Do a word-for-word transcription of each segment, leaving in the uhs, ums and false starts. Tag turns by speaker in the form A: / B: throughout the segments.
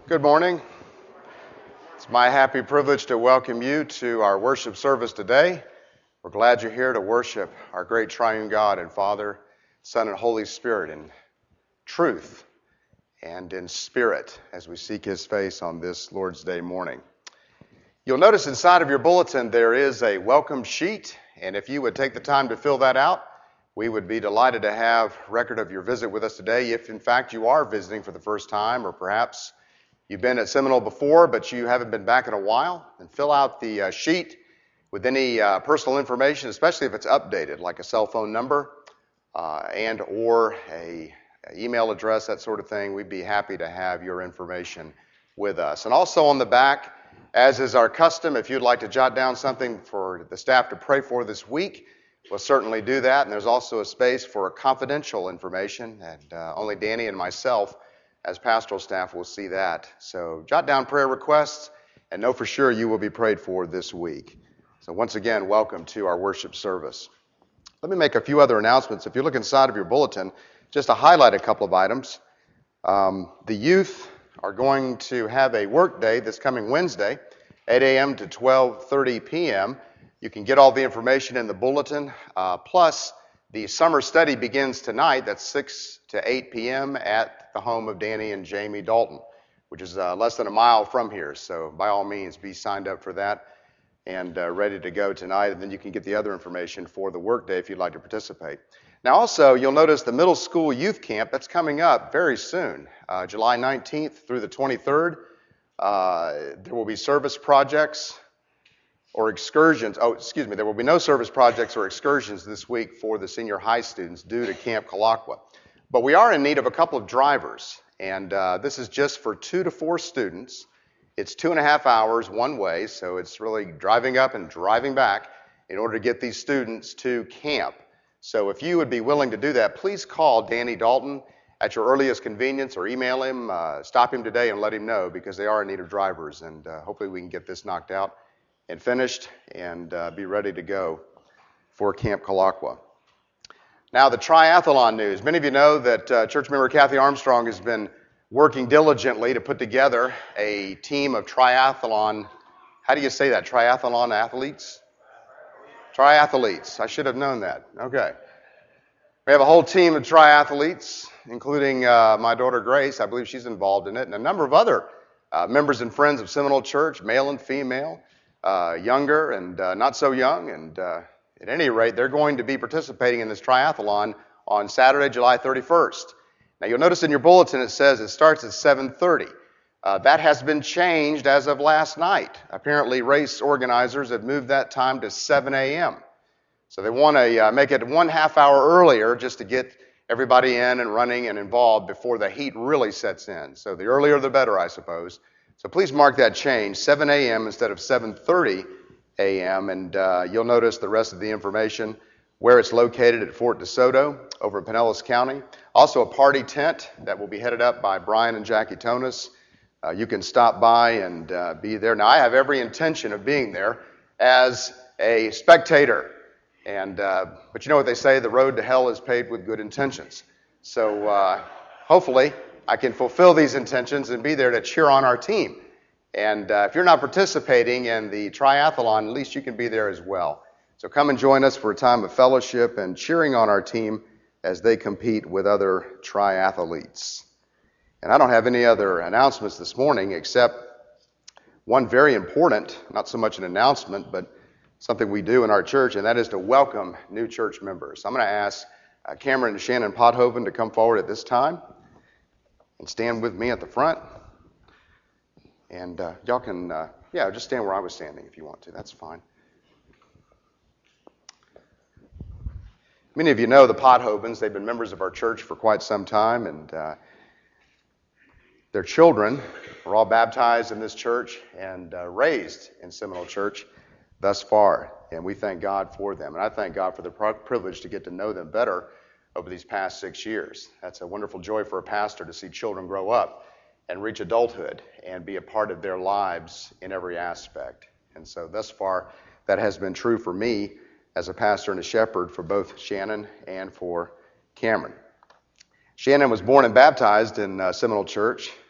A: Good morning. It's my happy privilege to welcome you to our worship service today. We're glad you're here to worship our great triune God and Father, Son, and Holy Spirit in truth and in spirit as we seek His face on this Lord's Day morning. You'll notice inside of your bulletin there is a welcome sheet, and if you would take the time to fill that out, we would be delighted to have record of your visit with us today. If in fact you are visiting for the first time, or perhaps you've been at Seminole before, but you haven't been back in a while, then fill out the uh, sheet with any uh, personal information, especially if it's updated, like a cell phone number uh, and or a, a email address, that sort of thing. We'd be happy to have your information with us. And also on the back, as is our custom, if you'd like to jot down something for the staff to pray for this week, we'll certainly do that. And there's also a space for confidential information, and uh, only Danny and myself as pastoral staff will see that. So jot down prayer requests and know for sure you will be prayed for this week. So once again, welcome to our worship service. Let me make a few other announcements. If you look inside of your bulletin, just to highlight a couple of items. Um, the youth are going to have a work day this coming Wednesday, eight a.m. to twelve thirty p.m. You can get all the information in the bulletin. Uh, plus, the summer study begins tonight. That's six to eight p.m. at the home of Danny and Jamie Dalton, which is uh, less than a mile from here. So by all means, be signed up for that and uh, ready to go tonight. And then you can get the other information for the workday if you'd like to participate. Now also, you'll notice the middle school youth camp that's coming up very soon, uh, July nineteenth through the twenty-third. Uh, there will be service projects or excursions. Oh, excuse me, there will be no service projects or excursions this week for the senior high students due to Camp Colaqua. But we are in need of a couple of drivers, and uh, this is just for two to four students. It's two and a half hours one way, so it's really driving up and driving back in order to get these students to camp. So if you would be willing to do that, please call Danny Dalton at your earliest convenience or email him, uh, stop him today and let him know, because they are in need of drivers, and uh, hopefully we can get this knocked out and finished and uh, be ready to go for Camp Colaqua. Now, the triathlon news. Many of you know that uh, church member Kathy Armstrong has been working diligently to put together a team of triathlon, how do you say that, triathlon athletes? Triathletes. I should have known that. Okay. We have a whole team of triathletes, including uh, my daughter Grace. I believe she's involved in it, and a number of other uh, members and friends of Seminole Church, male and female, uh, younger and uh, not so young, and uh, at any rate, they're going to be participating in this triathlon on Saturday, July thirty-first. Now, you'll notice in your bulletin it says it starts at seven thirty. Uh, that has been changed as of last night. Apparently, race organizers have moved that time to seven a.m. So they want to uh, make it one half hour earlier just to get everybody in and running and involved before the heat really sets in. So the earlier the better, I suppose. So please mark that change, seven a.m. instead of seven thirty a.m. And uh, you'll notice the rest of the information, where it's located at Fort DeSoto over in Pinellas County. Also a party tent that will be headed up by Brian and Jackie Tonis. Uh, you can stop by and uh, be there. Now, I have every intention of being there as a spectator. And uh, but you know what they say, the road to hell is paved with good intentions. So uh, hopefully I can fulfill these intentions and be there to cheer on our team. And uh, if you're not participating in the triathlon, at least you can be there as well. So come and join us for a time of fellowship and cheering on our team as they compete with other triathletes. And I don't have any other announcements this morning except one very important, not so much an announcement, but something we do in our church, and that is to welcome new church members. I'm going to ask uh, Cameron and Shannon Pothoven to come forward at this time and stand with me at the front. And uh, y'all can, uh, yeah, just stand where I was standing if you want to. That's fine. Many of you know the Pothovens. They've been members of our church for quite some time, and uh, their children were all baptized in this church and uh, raised in Seminole Church thus far. And we thank God for them. And I thank God for the privilege to get to know them better over these past six years. That's a wonderful joy for a pastor to see children grow up and reach adulthood and be a part of their lives in every aspect. And so thus far, that has been true for me as a pastor and a shepherd for both Shannon and for Cameron. Shannon was born and baptized in uh, Seminole Church.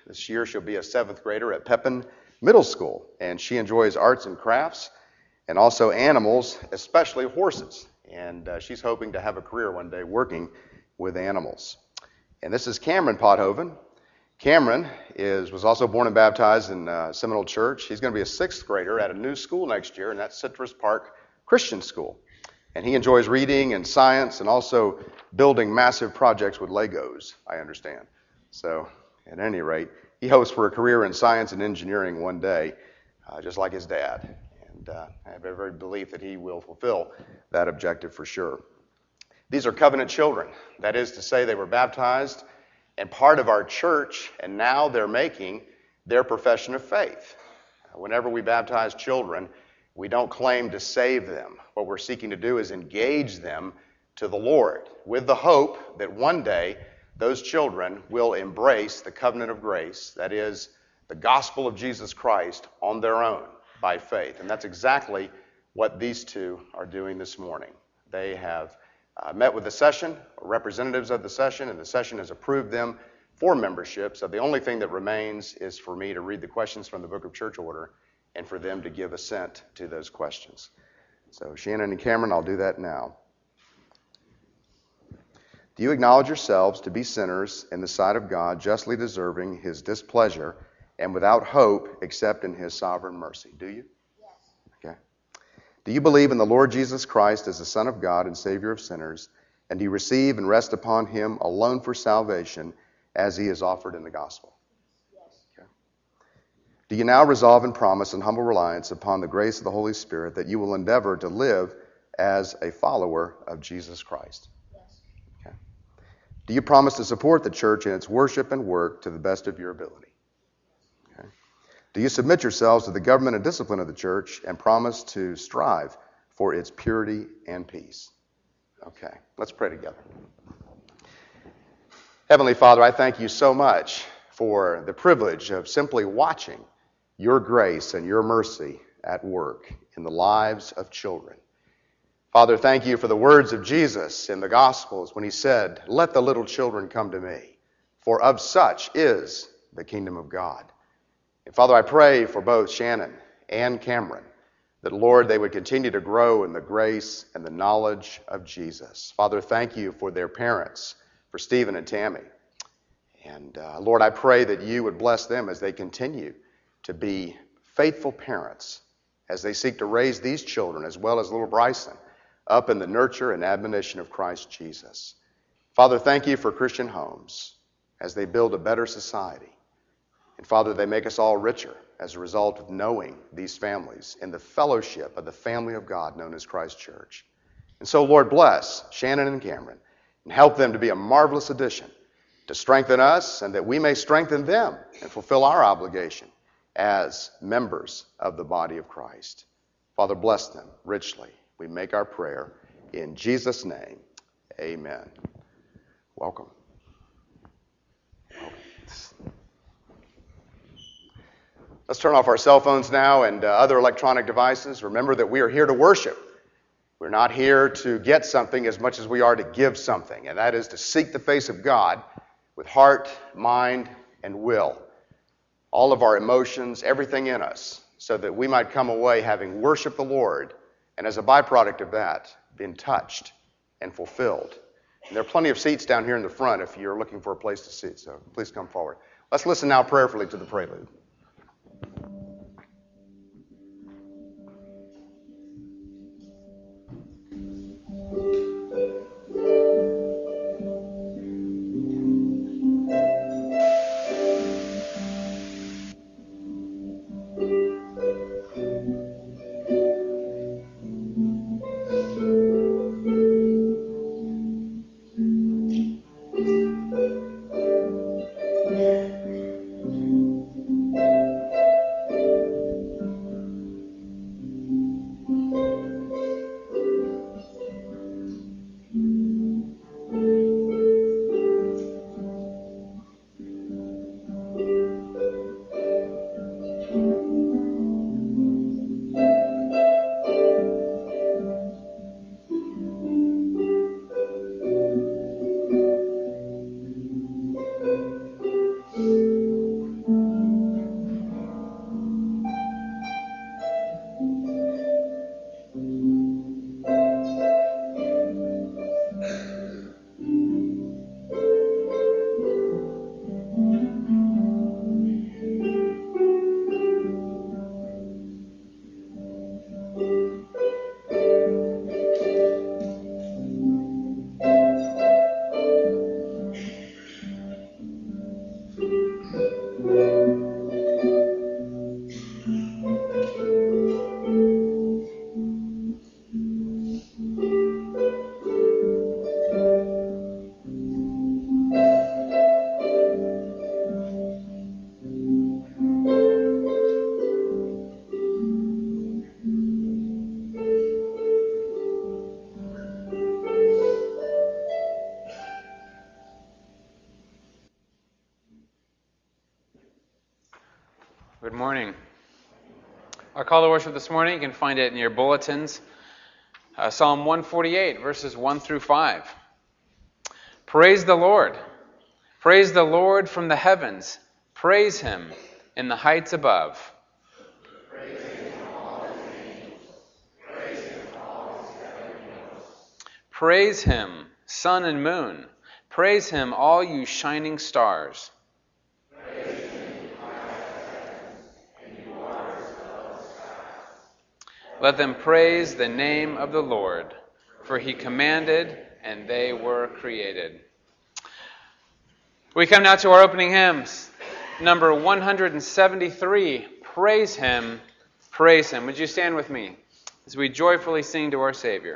A: This year she'll be a seventh grader at Pepin Middle School, and she enjoys arts and crafts and also animals, especially horses. And uh, she's hoping to have a career one day working with animals. And this is Cameron Pothoven. Cameron is was also born and baptized in uh, Seminole Church. He's going to be a sixth grader at a new school next year, and that's Citrus Park Christian School. And he enjoys reading and science and also building massive projects with Legos, I understand. So at any rate, he hopes for a career in science and engineering one day, uh, just like his dad. And uh, I have every belief that he will fulfill that objective for sure. These are covenant children. That is to say, they were baptized and part of our church, and now they're making their profession of faith. Whenever we baptize children, we don't claim to save them. What we're seeking to do is engage them to the Lord with the hope that one day those children will embrace the covenant of grace, that is, the gospel of Jesus Christ on their own by faith. And that's exactly what these two are doing this morning. They have uh, met with the session, representatives of the session, and the session has approved them for membership. So the only thing that remains is for me to read the questions from the Book of Church Order and for them to give assent to those questions. So Shannon and Cameron, I'll do that now. Do you acknowledge yourselves to be sinners in the sight of God, justly deserving his displeasure and without hope except in his sovereign mercy? Do you? Yes. Okay. Do you believe in the Lord Jesus Christ as the Son of God and Savior of sinners, and do you receive and rest upon him alone for salvation as he is offered in the gospel? Yes. Okay. Do you now resolve and promise in humble reliance upon the grace of the Holy Spirit that you will endeavor to live as a follower of Jesus Christ? Yes. Okay. Do you promise to support the church in its worship and work to the best of your ability? Do you submit yourselves to the government and discipline of the church and promise to strive for its purity and peace? Okay, let's pray together. Heavenly Father, I thank you so much for the privilege of simply watching your grace and your mercy at work in the lives of children. Father, thank you for the words of Jesus in the Gospels when he said, "Let the little children come to me, for of such is the kingdom of God." And Father, I pray for both Shannon and Cameron that, Lord, they would continue to grow in the grace and the knowledge of Jesus. Father, thank you for their parents, for Stephen and Tammy. And uh, Lord, I pray that you would bless them as they continue to be faithful parents, as they seek to raise these children, as well as little Bryson, up in the nurture and admonition of Christ Jesus. Father, thank you for Christian homes as they build a better society. And Father, they make us all richer as a result of knowing these families in the fellowship of the family of God known as Christ Church. And so, Lord, bless Shannon and Cameron and help them to be a marvelous addition to strengthen us and that we may strengthen them and fulfill our obligation as members of the body of Christ. Father, bless them richly. We make our prayer in Jesus' name. Amen. Welcome. Let's turn off our cell phones now and uh, other electronic devices. Remember that we are here to worship. We're not here to get something as much as we are to give something, and that is to seek the face of God with heart, mind, and will. All of our emotions, everything in us, so that we might come away having worshiped the Lord, and as a byproduct of that, been touched and fulfilled. And there are plenty of seats down here in the front if you're looking for a place to sit, so please come forward. Let's listen now prayerfully to the prelude.
B: Yeah. Good morning. Our call to worship this morning, you can find it in your bulletins. Uh, Psalm one forty-eight, verses one through five. Praise the Lord. Praise the Lord from the heavens. Praise Him in the heights above.
C: Praise Him, all His angels. Praise Him, all His heavenly hosts.
B: Praise Him, sun and moon. Praise Him, all you shining stars. Let them praise the name of the Lord, for He commanded, and they were created. We come now to our opening hymns, number one hundred seventy-three, Praise Him, Praise Him. Would you stand with me as we joyfully sing to our Savior?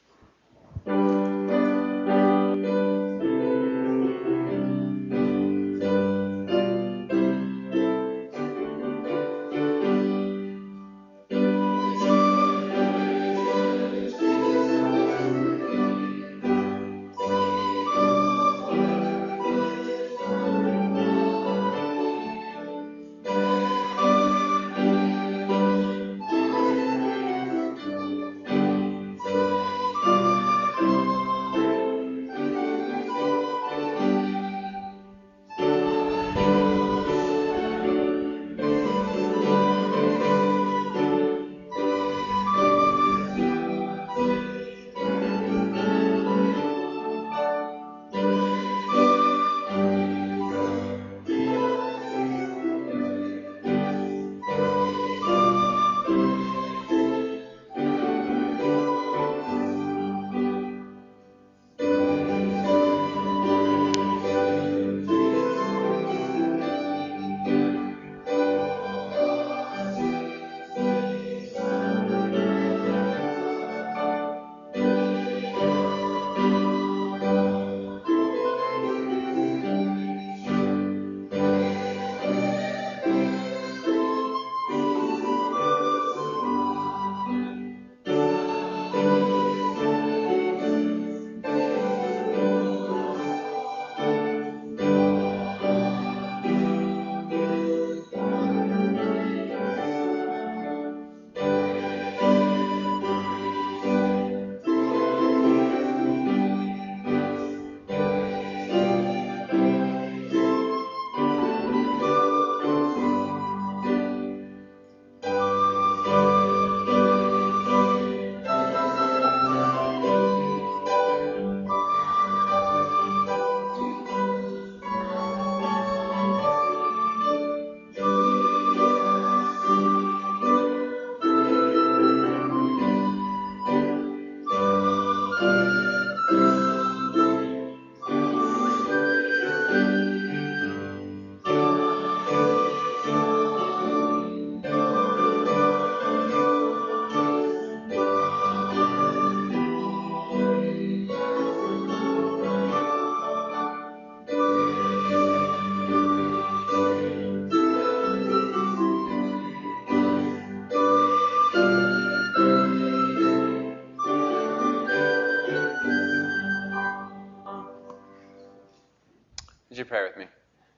B: Would you pray with me?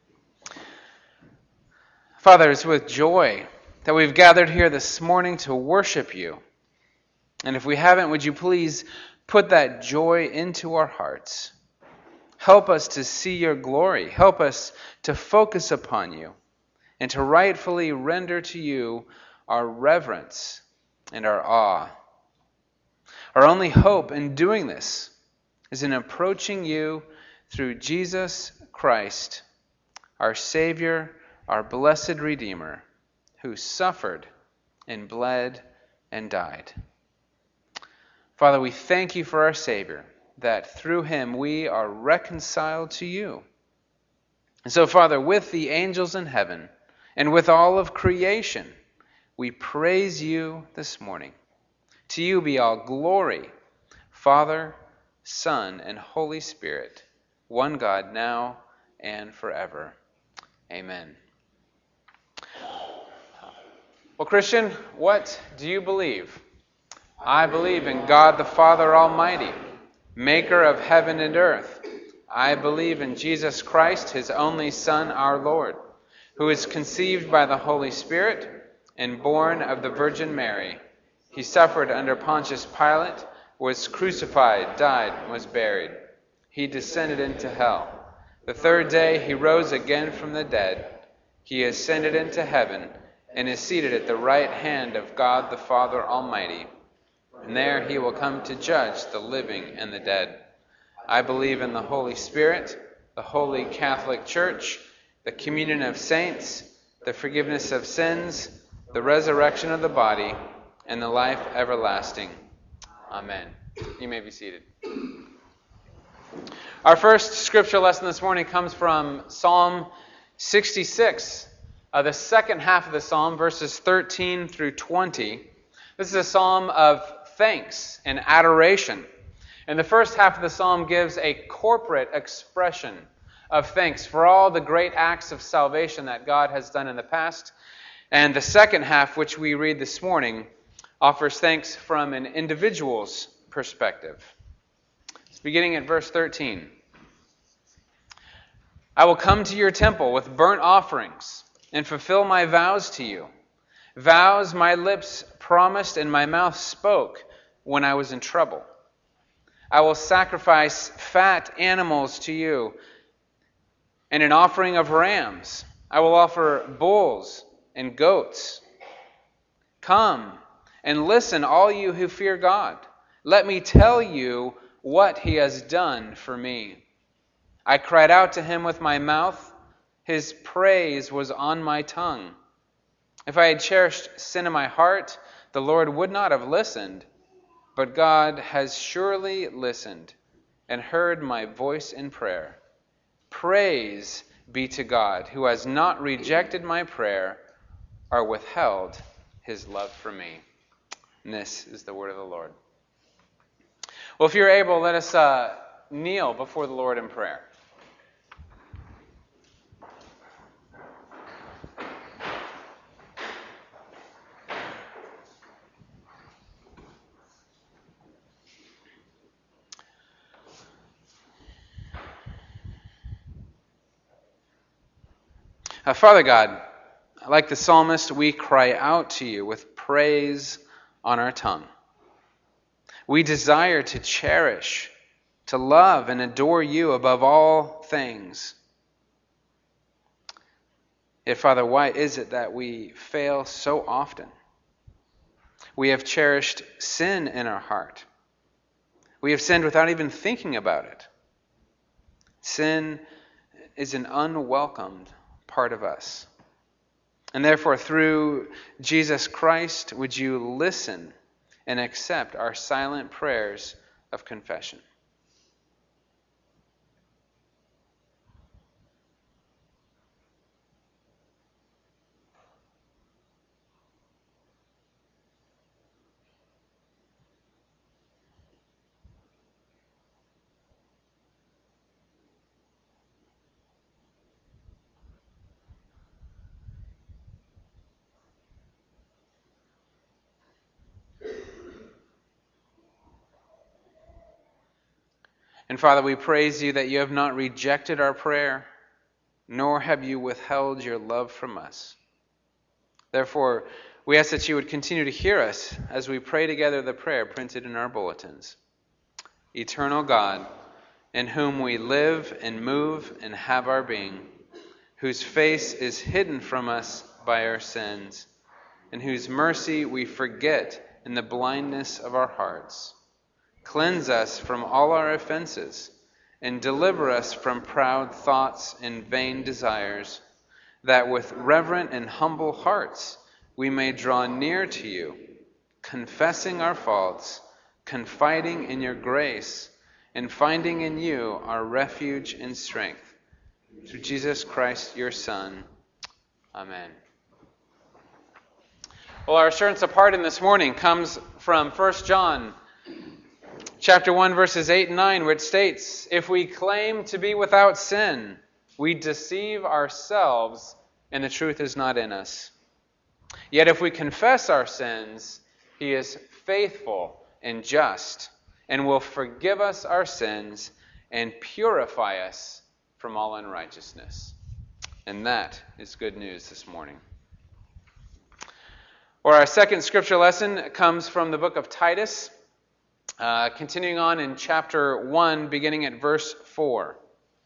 B: Father, it's with joy that we've gathered here this morning to worship you. And if we haven't, would you please put that joy into our hearts? Help us to see your glory. Help us to focus upon you and to rightfully render to you our reverence and our awe. Our only hope in doing this is in approaching you through Jesus Christ, our Savior, our blessed Redeemer, who suffered and bled and died. Father, we thank you for our Savior, that through him we are reconciled to you. And so, Father, with the angels in heaven and with all of creation, we praise you this morning. To you be all glory, Father, Son, and Holy Spirit, one God, now and forever. Amen. Well, Christian, what do you believe? I believe in God the Father Almighty, maker of heaven and earth. I believe in Jesus Christ, his only Son, our Lord, who was conceived by the Holy Spirit and born of the Virgin Mary. He suffered under Pontius Pilate, was crucified, died, and was buried. He descended into hell. The third day he rose again from the dead. He ascended into heaven and is seated at the right hand of God the Father Almighty. And there he will come to judge the living and the dead. I believe in the Holy Spirit, the Holy Catholic Church, the communion of saints, the forgiveness of sins, the resurrection of the body, and the life everlasting. Amen. You may be seated. Our first scripture lesson this morning comes from Psalm sixty-six, uh, the second half of the psalm, verses thirteen through twenty. This is a psalm of thanks and adoration. And the first half of the psalm gives a corporate expression of thanks for all the great acts of salvation that God has done in the past. And the second half, which we read this morning, offers thanks from an individual's perspective. It's beginning at verse thirteen. I will come to your temple with burnt offerings and fulfill my vows to you. Vows my lips promised and my mouth spoke when I was in trouble. I will sacrifice fat animals to you and an offering of rams. I will offer bulls and goats. Come and listen, all you who fear God. Let me tell you what he has done for me. I cried out to him with my mouth. His praise was on my tongue. If I had cherished sin in my heart, the Lord would not have listened. But God has surely listened and heard my voice in prayer. Praise be to God, who has not rejected my prayer or withheld his love for me. And this is the word of the Lord. Well, if you're able, let us uh, kneel before the Lord in prayer. Uh, Father God, like the psalmist, we cry out to you with praise on our tongue. We desire to cherish, to love, and adore you above all things. Yet, Father, why is it that we fail so often? We have cherished sin in our heart. We have sinned without even thinking about it. Sin is an unwelcomed part of us. And therefore, through Jesus Christ, would you listen and accept our silent prayers of confession? And Father, we praise you that you have not rejected our prayer, nor have you withheld your love from us. Therefore, we ask that you would continue to hear us as we pray together the prayer printed in our bulletins. Eternal God, in whom we live and move and have our being, whose face is hidden from us by our sins, and whose mercy we forget in the blindness of our hearts. Cleanse us from all our offenses, and deliver us from proud thoughts and vain desires, that with reverent and humble hearts we may draw near to you, confessing our faults, confiding in your grace, and finding in you our refuge and strength. Through Jesus Christ, your Son. Amen. Well, our assurance of pardon this morning comes from First John chapter one, verses eight and nine, which states, if we claim to be without sin, we deceive ourselves, and the truth is not in us. Yet if we confess our sins, he is faithful and just, and will forgive us our sins and purify us from all unrighteousness. And that is good news this morning. Or our second scripture lesson comes from the book of Titus, uh, continuing on in chapter one, beginning at verse four.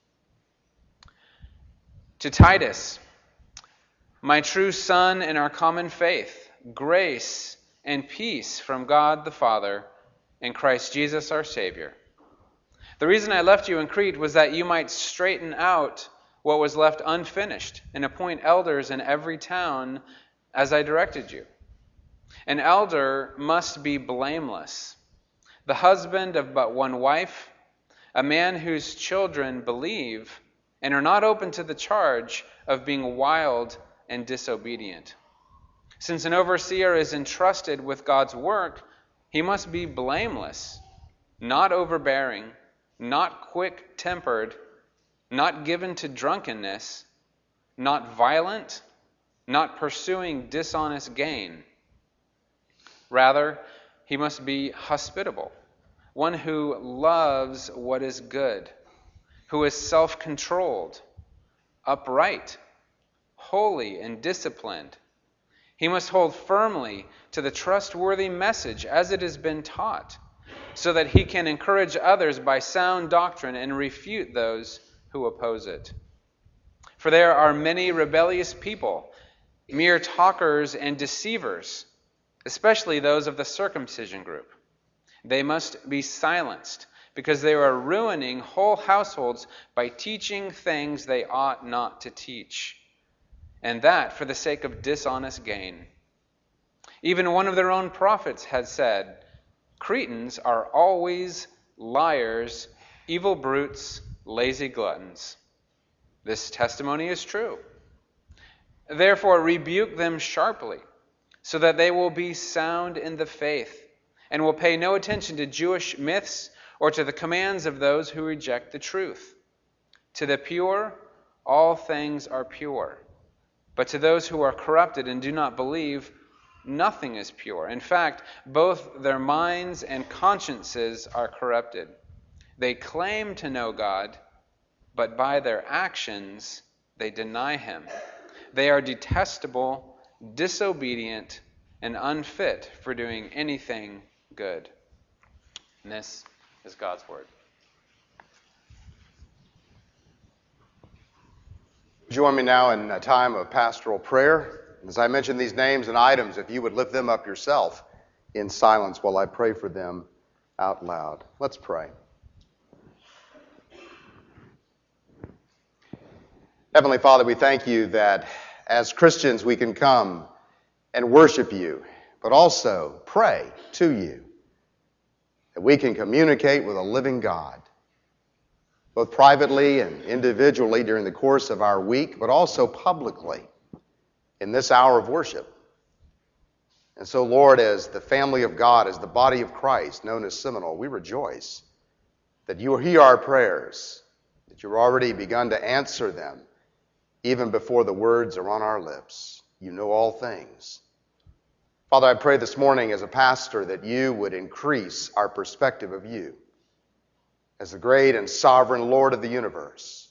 B: To Titus, my true son in our common faith, grace and peace from God the Father and Christ Jesus our Savior. The reason I left you in Crete was that you might straighten out what was left unfinished and appoint elders in every town as I directed you. An elder must be blameless, the husband of but one wife, a man whose children believe and are not open to the charge of being wild and disobedient. Since an overseer is entrusted with God's work, he must be blameless, not overbearing, not quick-tempered, not given to drunkenness, not violent, not pursuing dishonest gain. Rather, he must be hospitable, one who loves what is good, who is self-controlled, upright, holy, and disciplined. He must hold firmly to the trustworthy message as it has been taught, so that he can encourage others by sound doctrine and refute those who oppose it. For there are many rebellious people, mere talkers and deceivers, especially those of the circumcision group. They must be silenced, because they are ruining whole households by teaching things they ought not to teach, and that for the sake of dishonest gain. Even one of their own prophets had said, Cretans are always liars, evil brutes, lazy gluttons. This testimony is true. Therefore rebuke them sharply, so that they will be sound in the faith, and will pay no attention to Jewish myths or to the commands of those who reject the truth. To the pure, all things are pure. But to those who are corrupted and do not believe, nothing is pure. In fact, both their minds and consciences are corrupted. They claim to know God, but by their actions they deny him. They are detestable, disobedient, and unfit for doing anything good. And this is God's word.
A: Join me now in a time of pastoral prayer. As I mention these names and items, if you would lift them up yourself in silence while I pray for them out loud. Let's pray. Heavenly Father, we thank you that as Christians we can come and worship you, but also pray to you, that we can communicate with a living God, both privately and individually during the course of our week, but also publicly in this hour of worship. And so, Lord, as the family of God, as the body of Christ, known as Seminole, we rejoice that you hear our prayers, that you've already begun to answer them, even before the words are on our lips. You know all things. Father, I pray this morning as a pastor that you would increase our perspective of you as the great and sovereign Lord of the universe.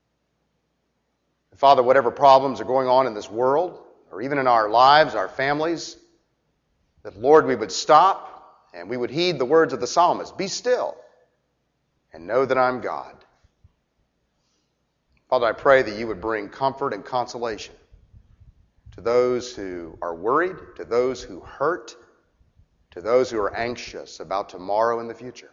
A: And Father, whatever problems are going on in this world, or even in our lives, our families, that, Lord, we would stop and we would heed the words of the psalmist, be still and know that I'm God. Father, I pray that you would bring comfort and consolation to those who are worried, to those who hurt, to those who are anxious about tomorrow and the future.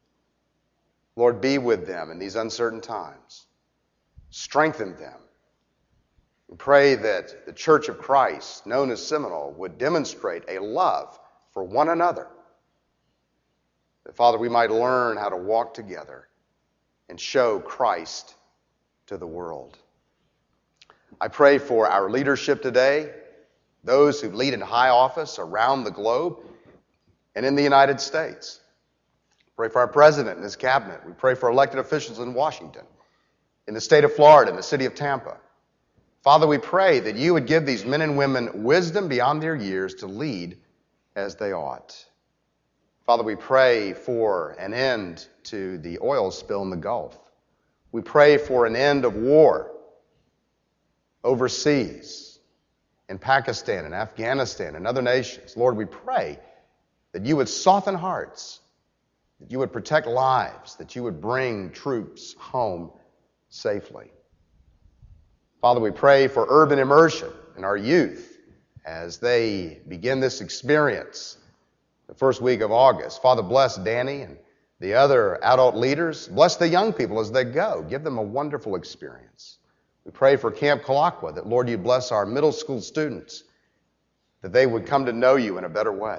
A: Lord, be with them in these uncertain times. Strengthen them. We pray that the Church of Christ, known as Seminole, would demonstrate a love for one another. That, Father, we might learn how to walk together and show Christ to the world. I pray for our leadership today, those who lead in high office around the globe and in the United States. Pray for our president and his cabinet. We pray for elected officials in Washington, in the state of Florida, in the city of Tampa. Father, we pray that you would give these men and women wisdom beyond their years to lead as they ought. Father, we pray for an end to the oil spill in the Gulf. We pray for an end of war. overseas, in Pakistan and Afghanistan and other nations. Lord, we pray that you would soften hearts, that you would protect lives, that you would bring troops home safely. Father, we pray for urban immersion in our youth as they begin this experience the first week of August. Father, bless Danny and the other adult leaders. Bless the young people as they go. Give them a wonderful experience. We pray for Camp Colaqua, that, Lord, you bless our middle school students, that they would come to know you in a better way.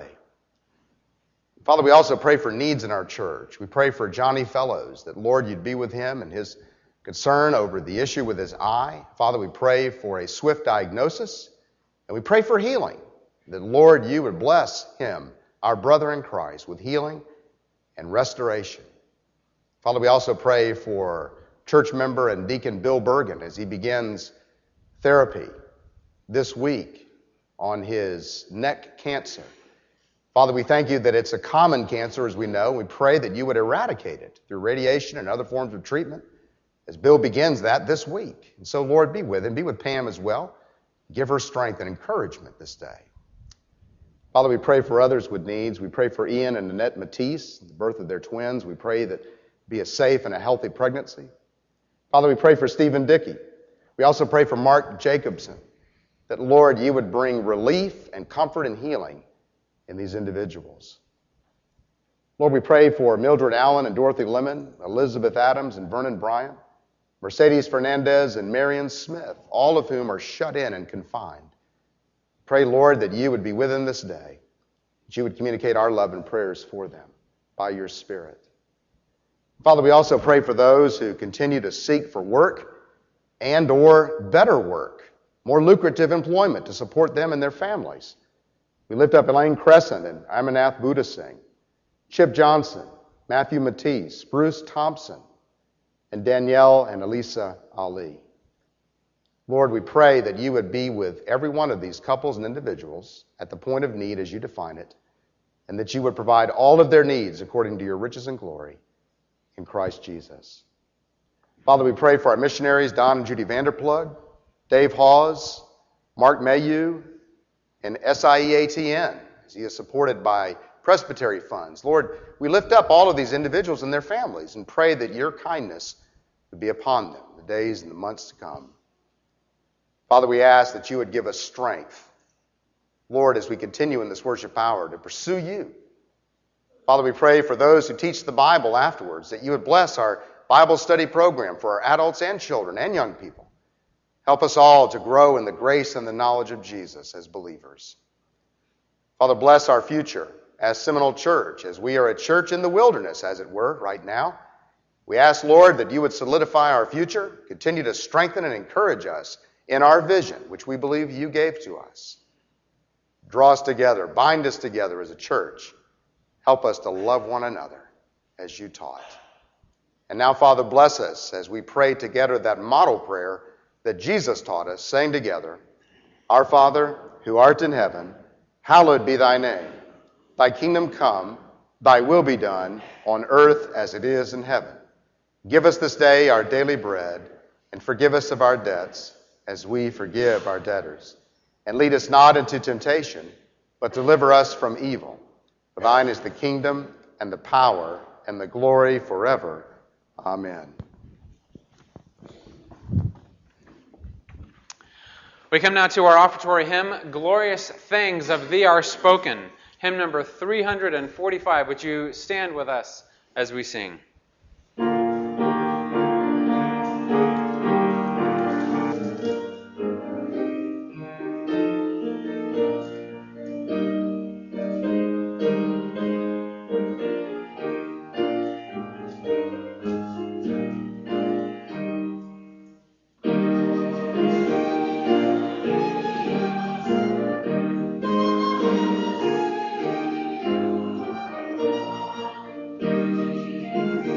A: Father, we also pray for needs in our church. We pray for Johnny Fellows, that, Lord, you'd be with him and his concern over the issue with his eye. Father, we pray for a swift diagnosis, and we pray for healing, that, Lord, you would bless him, our brother in Christ, with healing and restoration. Father, we also pray for church member and deacon Bill Bergen as he begins therapy this week on his neck cancer. Father, we thank you that it's a common cancer, as we know. We pray that you would eradicate it through radiation and other forms of treatment as Bill begins that this week. And so, Lord, be with him. Be with Pam as well. Give her strength and encouragement this day. Father, we pray for others with needs. We pray for Ian and Annette Matisse, the birth of their twins. We pray that be a safe and a healthy pregnancy. Father, we pray for Stephen Dickey. We also pray for Mark Jacobson, that, Lord, you would bring relief and comfort and healing in these individuals. Lord, we pray for Mildred Allen and Dorothy Lemon, Elizabeth Adams and Vernon Bryant, Mercedes Fernandez and Marion Smith, all of whom are shut in and confined. Pray, Lord, that you would be with them this day, that you would communicate our love and prayers for them by your Spirit. Father, we also pray for those who continue to seek for work and or better work, more lucrative employment to support them and their families. We lift up Elaine Crescent and Amarnath Buddha Singh, Chip Johnson, Matthew Matisse, Bruce Thompson, and Danielle and Elisa Ali. Lord, we pray that you would be with every one of these couples and individuals at the point of need as you define it, and that you would provide all of their needs according to your riches and glory in Christ Jesus. Father, we pray for our missionaries, Don and Judy Vanderplug, Dave Hawes, Mark Mayu, and S I E A T N, as he is supported by presbytery funds. Lord, we lift up all of these individuals and their families and pray that your kindness would be upon them the days and the months to come. Father, we ask that you would give us strength, Lord, as we continue in this worship hour to pursue you. Father, we pray for those who teach the Bible afterwards, that you would bless our Bible study program for our adults and children and young people. Help us all to grow in the grace and the knowledge of Jesus as believers. Father, bless our future as Seminole Church, as we are a church in the wilderness, as it were, right now. We ask, Lord, that you would solidify our future, continue to strengthen and encourage us in our vision, which we believe you gave to us. Draw us together, bind us together as a church. Help us to love one another as you taught. And now, Father, bless us as we pray together that model prayer that Jesus taught us, saying together, Our Father, who art in heaven, hallowed be thy name. Thy kingdom come, thy will be done, on earth as it is in heaven. Give us this day our daily bread, and forgive us of our debts, as we forgive our debtors. And lead us not into temptation, but deliver us from evil. For thine is the kingdom, and the power, and the glory forever. Amen.
B: We come now to our offertory hymn, Glorious Things of Thee Are Spoken, hymn number three hundred forty-five. Would you stand with us as we sing?
C: Thank you.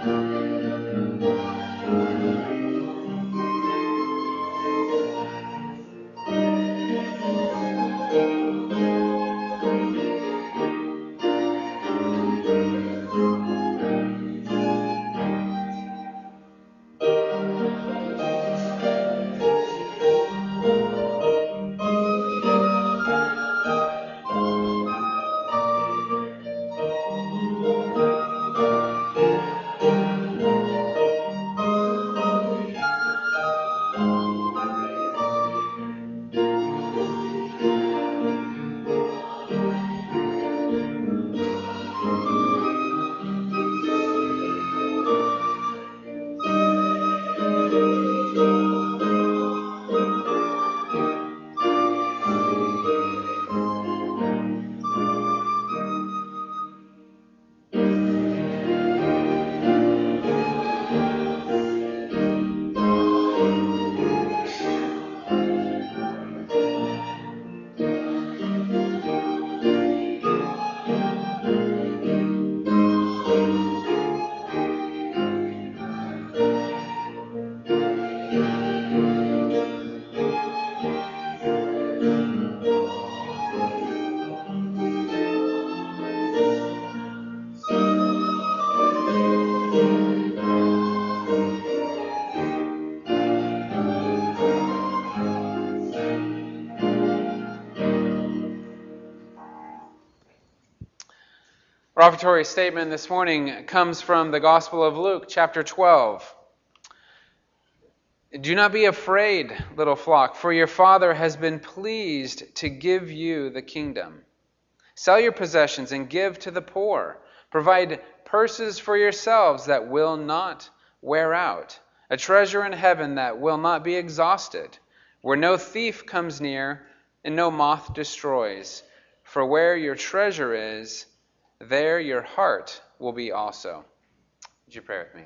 B: Our offertory statement this morning comes from the Gospel of Luke, chapter twelve. Do not be afraid, little flock, for your Father has been pleased to give you the kingdom. Sell your possessions and give to the poor. Provide purses for yourselves that will not wear out, a treasure in heaven that will not be exhausted, where no thief comes near and no moth destroys. For where your treasure is, there your heart will be also. Would you pray with me?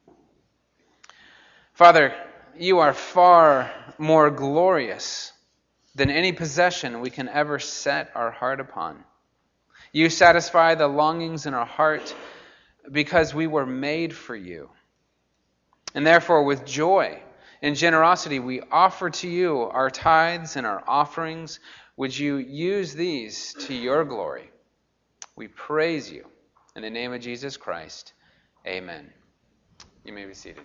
B: Father, you are far more glorious than any possession we can ever set our heart upon. You satisfy the longings in our heart because we were made for you. And therefore, with joy and generosity, we offer to you our tithes and our offerings. Would you use these to your glory? We praise you. In the name of Jesus Christ, amen. You may be seated.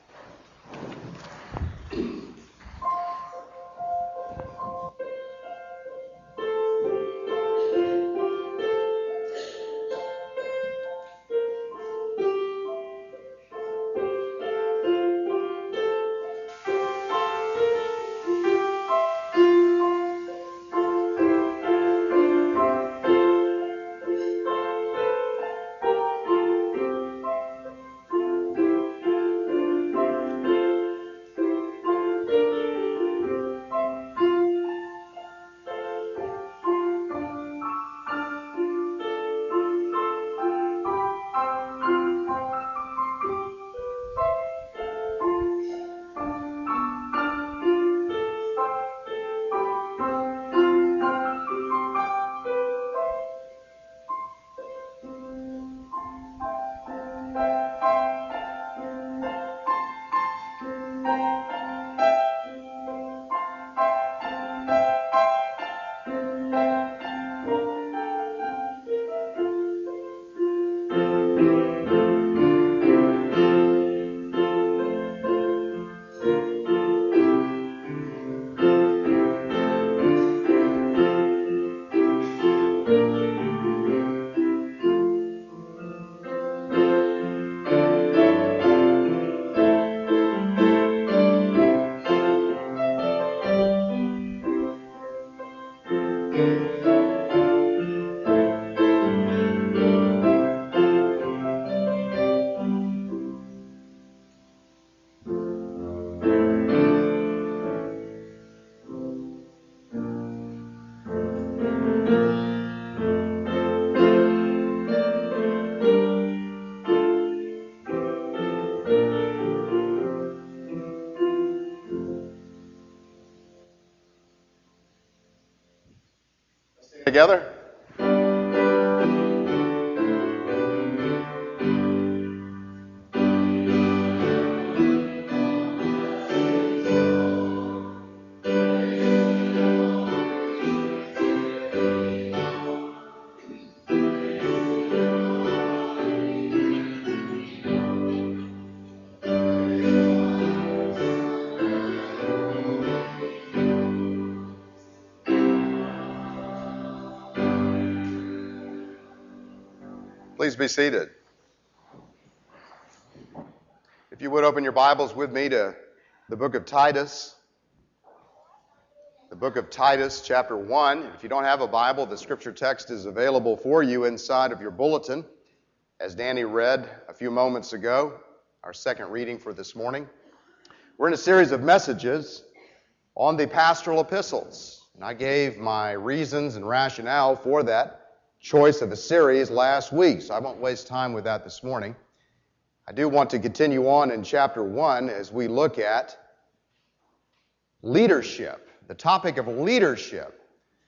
A: Together. Please be seated. If you would open your Bibles with me to the book of Titus. The book of Titus, chapter one. If you don't have a Bible, the scripture text is available for you inside of your bulletin. As Danny read a few moments ago, our second reading for this morning. We're in a series of messages on the pastoral epistles. And I gave my reasons and rationale for that choice of a series last week, so I won't waste time with that this morning. I do want to continue on in chapter one as we look at leadership, the topic of leadership,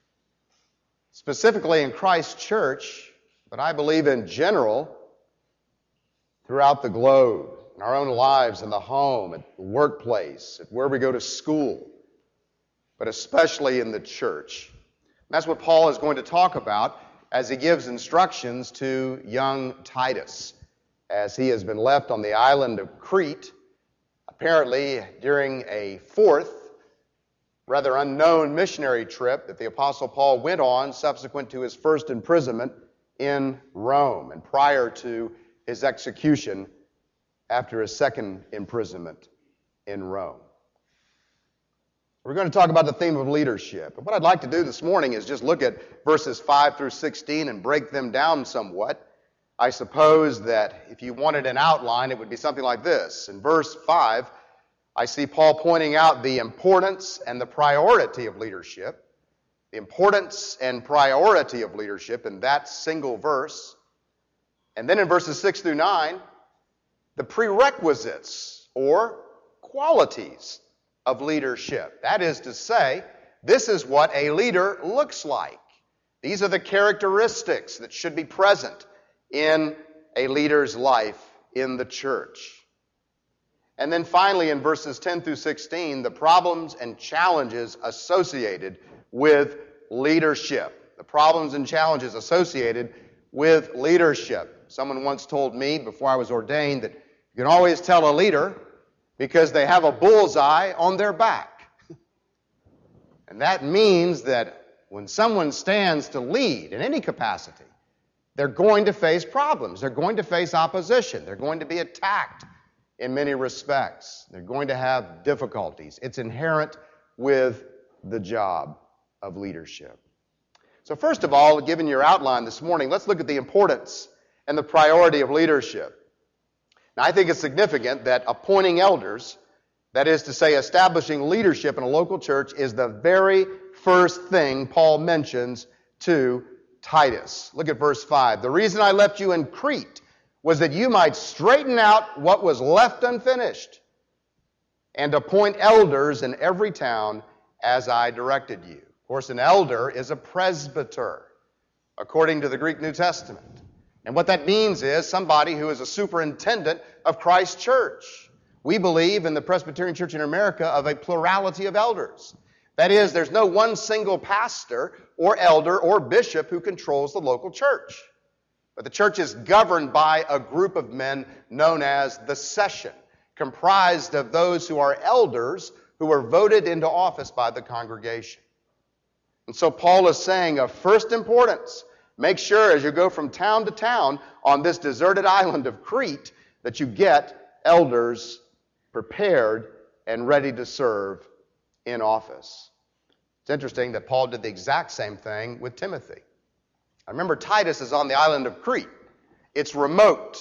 A: specifically in Christ's church, but I believe in general throughout the globe, in our own lives, in the home, at the workplace, at where we go to school, but especially in the church. And that's what Paul is going to talk about as he gives instructions to young Titus, as he has been left on the island of Crete, apparently during a fourth, rather unknown missionary trip that the Apostle Paul went on subsequent to his first imprisonment in Rome and prior to his execution after his second imprisonment in Rome. We're going to talk about the theme of leadership. And what I'd like to do this morning is just look at verses five through sixteen and break them down somewhat. I suppose that if you wanted an outline, it would be something like this. In verse five, I see Paul pointing out the importance and the priority of leadership. The importance and priority of leadership in that single verse. And then in verses six through nine, the prerequisites or qualities of leadership. That is to say, this is what a leader looks like. These are the characteristics that should be present in a leader's life in the church. And then finally in verses ten through sixteen, the problems and challenges associated with leadership. The problems and challenges associated with leadership. Someone once told me before I was ordained that you can always tell a leader because they have a bullseye on their back. And that means that when someone stands to lead in any capacity, they're going to face problems. They're going to face opposition. They're going to be attacked in many respects. They're going to have difficulties. It's inherent with the job of leadership. So first of all, given your outline this morning, let's look at the importance and the priority of leadership. Now, I think it's significant that appointing elders, that is to say, establishing leadership in a local church, is the very first thing Paul mentions to Titus. Look at verse five. The reason I left you in Crete was that you might straighten out what was left unfinished and appoint elders in every town as I directed you. Of course, an elder is a presbyter, according to the Greek New Testament. And what that means is somebody who is a superintendent of Christ's church. We believe in the Presbyterian Church in America of a plurality of elders. That is, there's no one single pastor or elder or bishop who controls the local church. But the church is governed by a group of men known as the session, comprised of those who are elders who are voted into office by the congregation. And so Paul is saying of first importance, make sure as you go from town to town on this deserted island of Crete that you get elders prepared and ready to serve in office. It's interesting that Paul did the exact same thing with Timothy. I remember Titus is on the island of Crete. It's remote.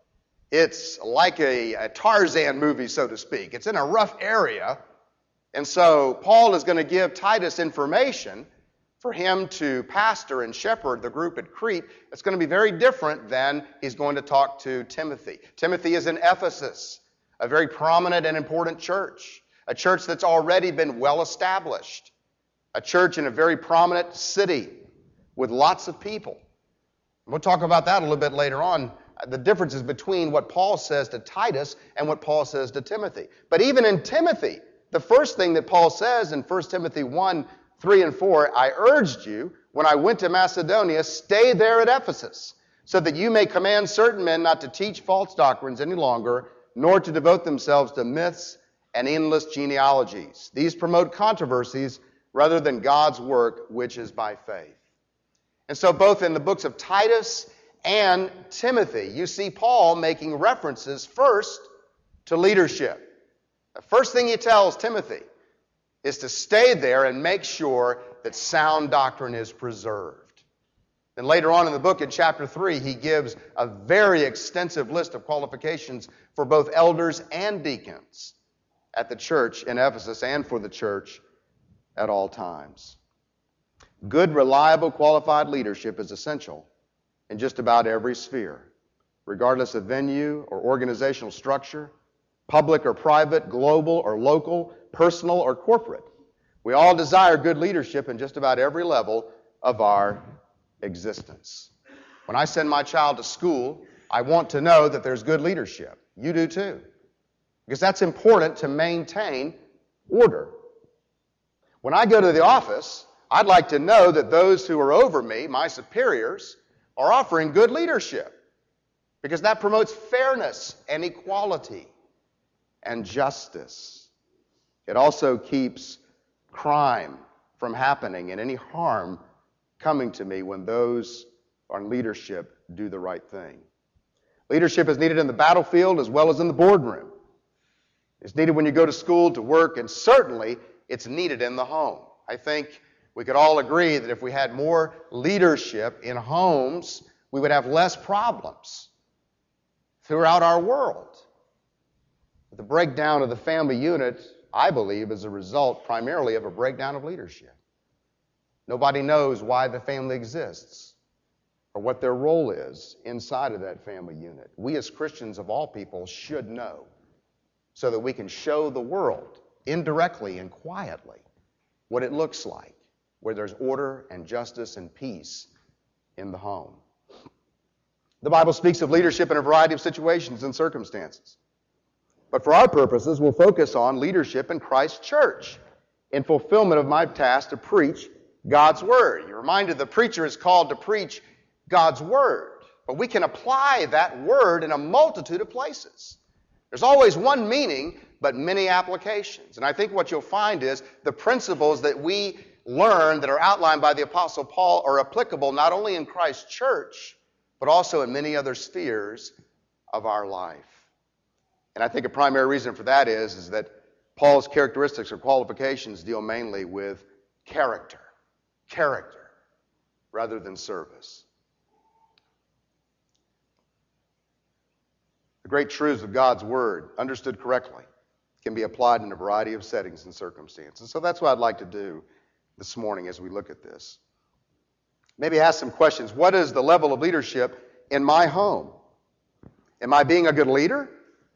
A: It's like a, a Tarzan movie, so to speak. It's in a rough area. And so Paul is going to give Titus information for him to pastor and shepherd the group at Crete. It's going to be very different than he's going to talk to Timothy. Timothy is in Ephesus, a very prominent and important church, a church that's already been well established, a church in a very prominent city with lots of people. We'll talk about that a little bit later on, the differences between what Paul says to Titus and what Paul says to Timothy. But even in Timothy, the first thing that Paul says in First Timothy one, three and four, I urged you when I went to Macedonia, stay there at Ephesus, so that you may command certain men not to teach false doctrines any longer, nor to devote themselves to myths and endless genealogies. These promote controversies rather than God's work, which is by faith. And so both in the books of Titus and Timothy. You see Paul making references first to leadership. The first thing he tells Timothy is to stay there and make sure that sound doctrine is preserved. Then later on in the book, in chapter three, he gives a very extensive list of qualifications for both elders and deacons at the church in Ephesus and for the church at all times. Good, reliable, qualified leadership is essential in just about every sphere, regardless of venue or organizational structure, public or private, global or local, personal or corporate. We all desire good leadership in just about every level of our existence. When I send my child to school, I want to know that there's good leadership. You do too. Because that's important to maintain order. When I go to the office, I'd like to know that those who are over me, my superiors, are offering good leadership. Because that promotes fairness and equality and justice. It also keeps crime from happening and any harm coming to me when those on leadership do the right thing. Leadership is needed in the battlefield as well as in the boardroom. It's needed when you go to school, to work, and certainly it's needed in the home. I think we could all agree that if we had more leadership in homes, we would have less problems throughout our world. The breakdown of the family unit, I believe, is a result primarily of a breakdown of leadership. Nobody knows why the family exists or what their role is inside of that family unit. We as Christians of all people should know so that we can show the world indirectly and quietly what it looks like where there's order and justice and peace in the home. The Bible speaks of leadership in a variety of situations and circumstances. But for our purposes, we'll focus on leadership in Christ's church in fulfillment of my task to preach God's Word. You're reminded the preacher is called to preach God's Word. But we can apply that Word in a multitude of places. There's always one meaning, but many applications. And I think what you'll find is the principles that we learn that are outlined by the Apostle Paul are applicable not only in Christ's church, but also in many other spheres of our life. And I think a primary reason for that is, is that Paul's characteristics or qualifications deal mainly with character. Character rather than service. The great truths of God's Word, understood correctly, can be applied in a variety of settings and circumstances. So that's what I'd like to do this morning as we look at this. Maybe ask some questions. What is the level of leadership in my home? Am I being a good leader?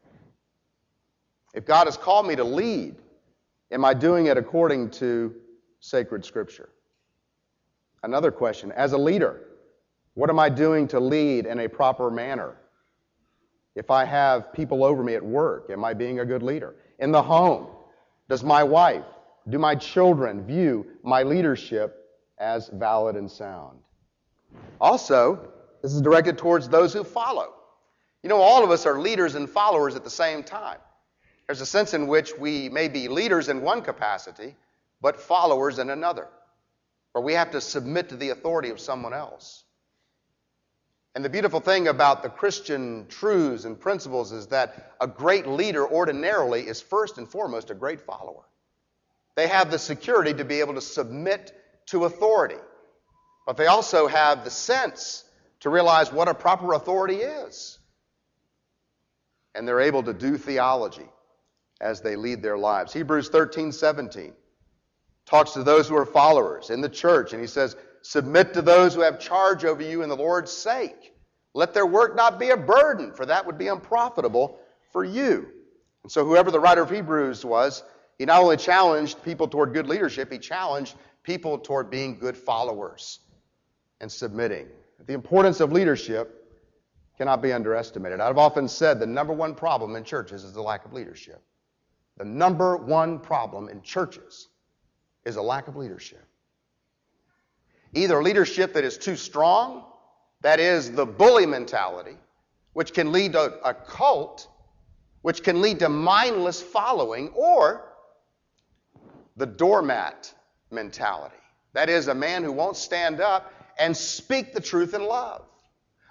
A: If God has called me to lead, am I doing it according to sacred Scripture? Another question, as a leader, what am I doing to lead in a proper manner? If I have people over me at work, am I being a good leader? In the home, does my wife, do my children view my leadership as valid and sound? Also, this is directed towards those who follow. You know, all of us are leaders and followers at the same time. There's a sense in which we may be leaders in one capacity, but followers in another. Or we have to submit to the authority of someone else. And the beautiful thing about the Christian truths and principles is that a great leader ordinarily is first and foremost a great follower. They have the security to be able to submit to authority. But they also have the sense to realize what a proper authority is. And they're able to do theology as they lead their lives. Hebrews thirteen seventeen talks to those who are followers in the church, and he says, submit to those who have charge over you in the Lord's sake. Let their work not be a burden, for that would be unprofitable for you. And so whoever the writer of Hebrews was, he not only challenged people toward good leadership, he challenged people toward being good followers and submitting. The importance of leadership cannot be underestimated. I've often said the number one problem in churches is the lack of leadership. The number one problem in churches is a lack of leadership. Either leadership that is too strong, that is the bully mentality, which can lead to a cult, which can lead to mindless following, or the doormat mentality. That is a man who won't stand up and speak the truth in love.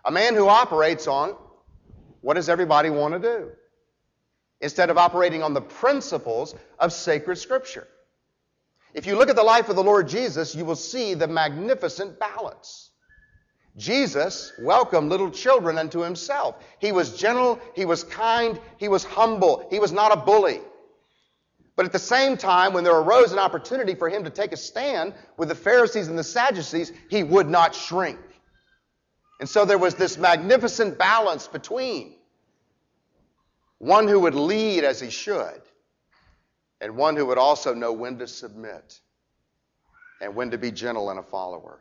A: A man who operates on what does everybody want to do, instead of operating on the principles of sacred Scripture. If you look at the life of the Lord Jesus, you will see the magnificent balance. Jesus welcomed little children unto himself. He was gentle, he was kind, he was humble, he was not a bully. But at the same time, when there arose an opportunity for him to take a stand with the Pharisees and the Sadducees, he would not shrink. And so there was this magnificent balance between one who would lead as he should, and one who would also know when to submit and when to be gentle and a follower.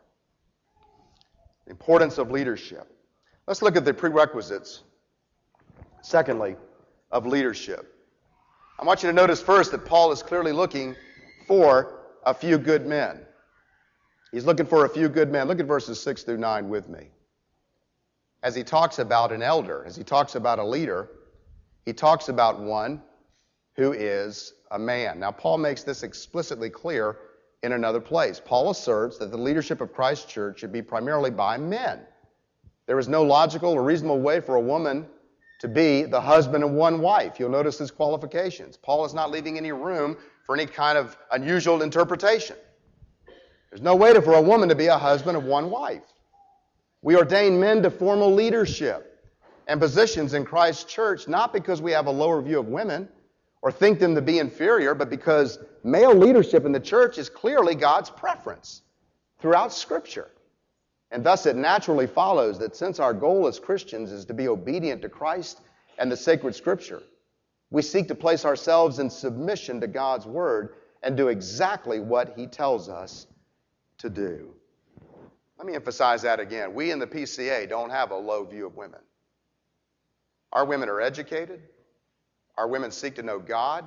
A: The importance of leadership. Let's look at the prerequisites, secondly, of leadership. I want you to notice first that Paul is clearly looking for a few good men. He's looking for a few good men. Look at verses six through nine with me. As he talks about an elder, as he talks about a leader, he talks about one who is a man. Now, Paul makes this explicitly clear in another place. Paul asserts that the leadership of Christ's church should be primarily by men. There is no logical or reasonable way for a woman to be the husband of one wife. You'll notice his qualifications. Paul is not leaving any room for any kind of unusual interpretation. There's no way for a woman to be a husband of one wife. We ordain men to formal leadership and positions in Christ's church, not because we have a lower view of women or think them to be inferior, but because male leadership in the church is clearly God's preference throughout Scripture. And thus it naturally follows that since our goal as Christians is to be obedient to Christ and the sacred Scripture, we seek to place ourselves in submission to God's Word and do exactly what He tells us to do. Let me emphasize that again. We in the P C A don't have a low view of women. Our women are educated. Our women seek to know God.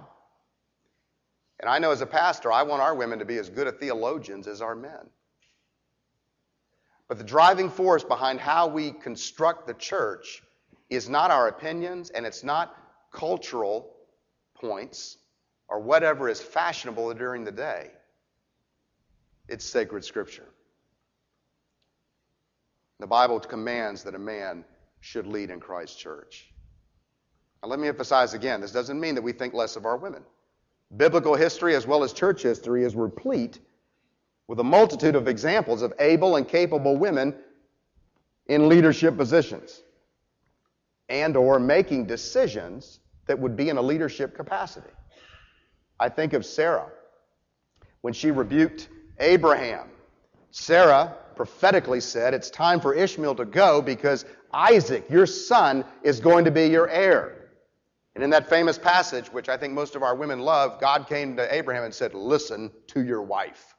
A: And I know as a pastor, I want our women to be as good at theologians as our men. But the driving force behind how we construct the church is not our opinions, and it's not cultural points or whatever is fashionable during the day. It's sacred Scripture. The Bible commands that a man should lead in Christ's church. Now let me emphasize again, this doesn't mean that we think less of our women. Biblical history as well as church history is replete with a multitude of examples of able and capable women in leadership positions and or making decisions that would be in a leadership capacity. I think of Sarah when she rebuked Abraham. Sarah prophetically said, it's time for Ishmael to go because Isaac, your son, is going to be your heir. And in that famous passage, which I think most of our women love, God came to Abraham and said, listen to your wife.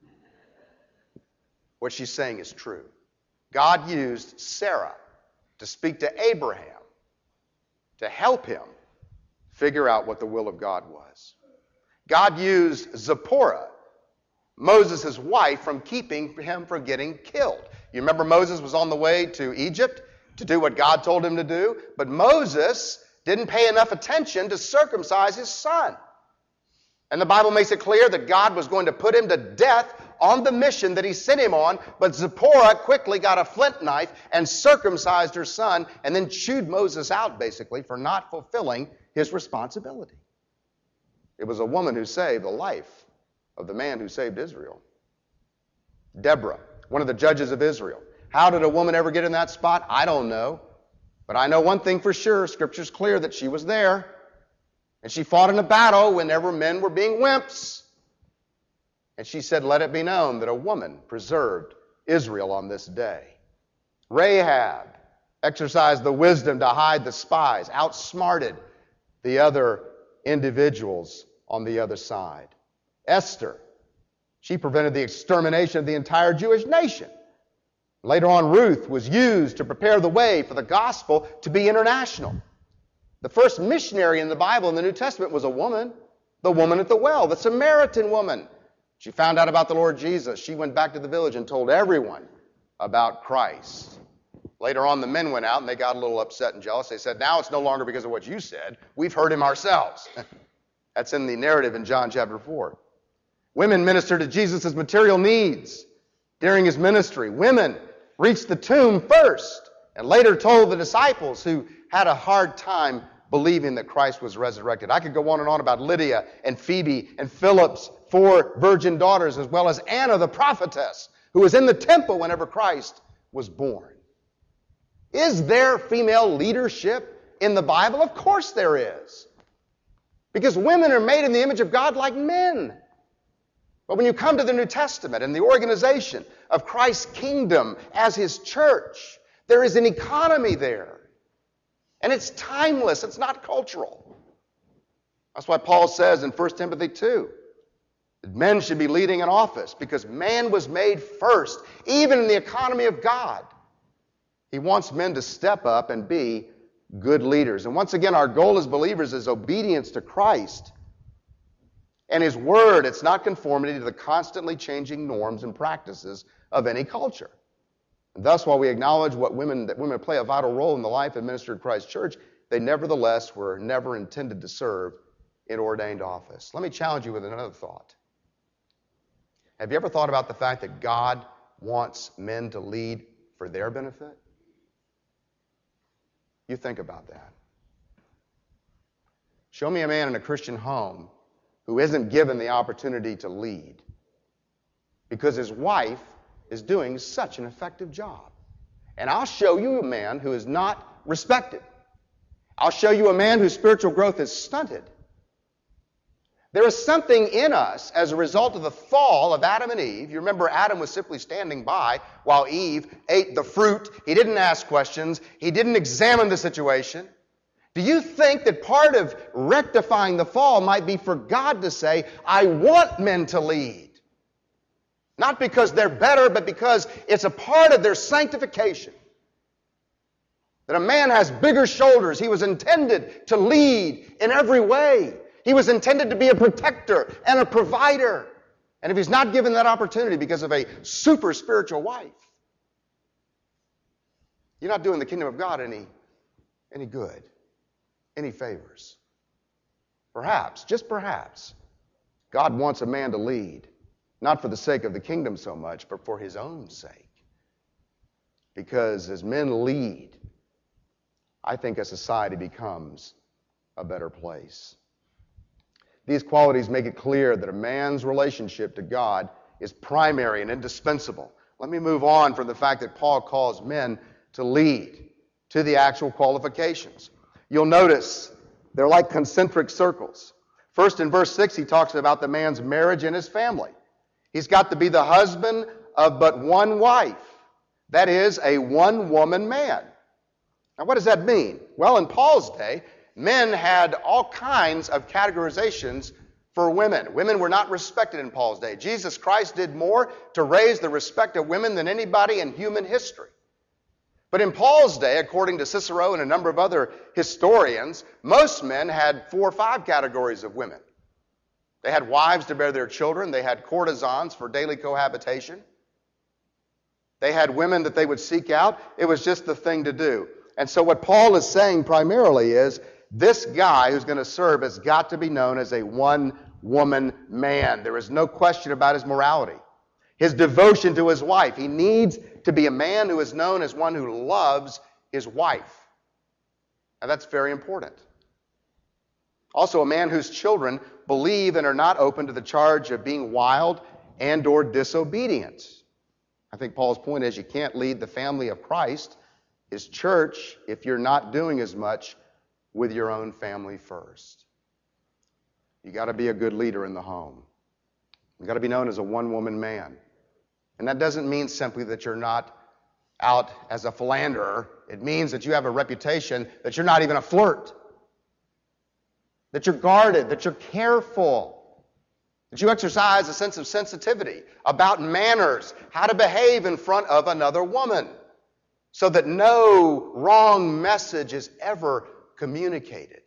A: What she's saying is true. God used Sarah to speak to Abraham to help him figure out what the will of God was. God used Zipporah, Moses' wife, from keeping him from getting killed. You remember Moses was on the way to Egypt to do what God told him to do, but Moses didn't pay enough attention to circumcise his son. And the Bible makes it clear that God was going to put him to death on the mission that he sent him on, but Zipporah quickly got a flint knife and circumcised her son and then chewed Moses out, basically, for not fulfilling his responsibility. It was a woman who saved the life of the man who saved Israel. Deborah, one of the judges of Israel. How did a woman ever get in that spot? I don't know. But I know one thing for sure. Scripture's clear that she was there. And she fought in a battle whenever men were being wimps. And she said, let it be known that a woman preserved Israel on this day. Rahab exercised the wisdom to hide the spies, outsmarted the other individuals on the other side. Esther, she prevented the extermination of the entire Jewish nation. Later on, Ruth was used to prepare the way for the gospel to be international. The first missionary in the Bible in the New Testament was a woman, the woman at the well, the Samaritan woman. She found out about the Lord Jesus. She went back to the village and told everyone about Christ. Later on, the men went out and they got a little upset and jealous. They said, now it's no longer because of what you said. We've heard him ourselves. That's in the narrative in John chapter four. Women ministered to Jesus' material needs during his ministry. Women reached the tomb first and later told the disciples who had a hard time believing that Christ was resurrected. I could go on and on about Lydia and Phoebe and Philip's four virgin daughters, as well as Anna the prophetess, who was in the temple whenever Christ was born. Is there female leadership in the Bible? Of course there is. Because women are made in the image of God like men. But when you come to the New Testament and the organization of Christ's kingdom as His church, there is an economy there. And it's timeless. It's not cultural. That's why Paul says in First Timothy two that men should be leading in office, because man was made first, even in the economy of God. He wants men to step up and be good leaders. And once again, our goal as believers is obedience to Christ and His Word. It's not conformity to the constantly changing norms and practices of any culture. And thus, while we acknowledge what women, that women play a vital role in the life and ministry of Christ's church, they nevertheless were never intended to serve in ordained office. Let me challenge you with another thought. Have you ever thought about the fact that God wants men to lead for their benefit? You think about that. Show me a man in a Christian home who isn't given the opportunity to lead because his wife is doing such an effective job. And I'll show you a man who is not respected. I'll show you a man whose spiritual growth is stunted. There is something in us as a result of the fall of Adam and Eve. You remember Adam was simply standing by while Eve ate the fruit. He didn't ask questions. He didn't examine the situation. Do you think that part of rectifying the fall might be for God to say, I want men to lead? Not because they're better, but because it's a part of their sanctification. That a man has bigger shoulders. He was intended to lead in every way. He was intended to be a protector and a provider. And if he's not given that opportunity because of a super spiritual wife, you're not doing the kingdom of God any, any good, any favors. Perhaps, just perhaps, God wants a man to lead, not for the sake of the kingdom so much, but for His own sake. Because as men lead, I think a society becomes a better place. These qualities make it clear that a man's relationship to God is primary and indispensable. Let me move on from the fact that Paul calls men to lead to the actual qualifications. You'll notice they're like concentric circles. First, in verse six, he talks about the man's marriage and his family. He's got to be the husband of but one wife. That is, a one-woman man. Now, what does that mean? Well, in Paul's day, men had all kinds of categorizations for women. Women were not respected in Paul's day. Jesus Christ did more to raise the respect of women than anybody in human history. But in Paul's day, according to Cicero and a number of other historians, most men had four or five categories of women. They had wives to bear their children. They had courtesans for daily cohabitation. They had women that they would seek out. It was just the thing to do. And so what Paul is saying primarily is, this guy who's going to serve has got to be known as a one-woman man. There is no question about his morality, his devotion to his wife. He needs to be a man who is known as one who loves his wife. Now, that's very important. Also, a man whose children believe and are not open to the charge of being wild and or disobedient. I think Paul's point is you can't lead the family of Christ, His church, if you're not doing as much with your own family first. You got to be a good leader in the home. You got to be known as a one-woman man. And that doesn't mean simply that you're not out as a philanderer. It means that you have a reputation, that you're not even a flirt, that you're guarded, that you're careful, that you exercise a sense of sensitivity about manners, how to behave in front of another woman, so that no wrong message is ever communicated.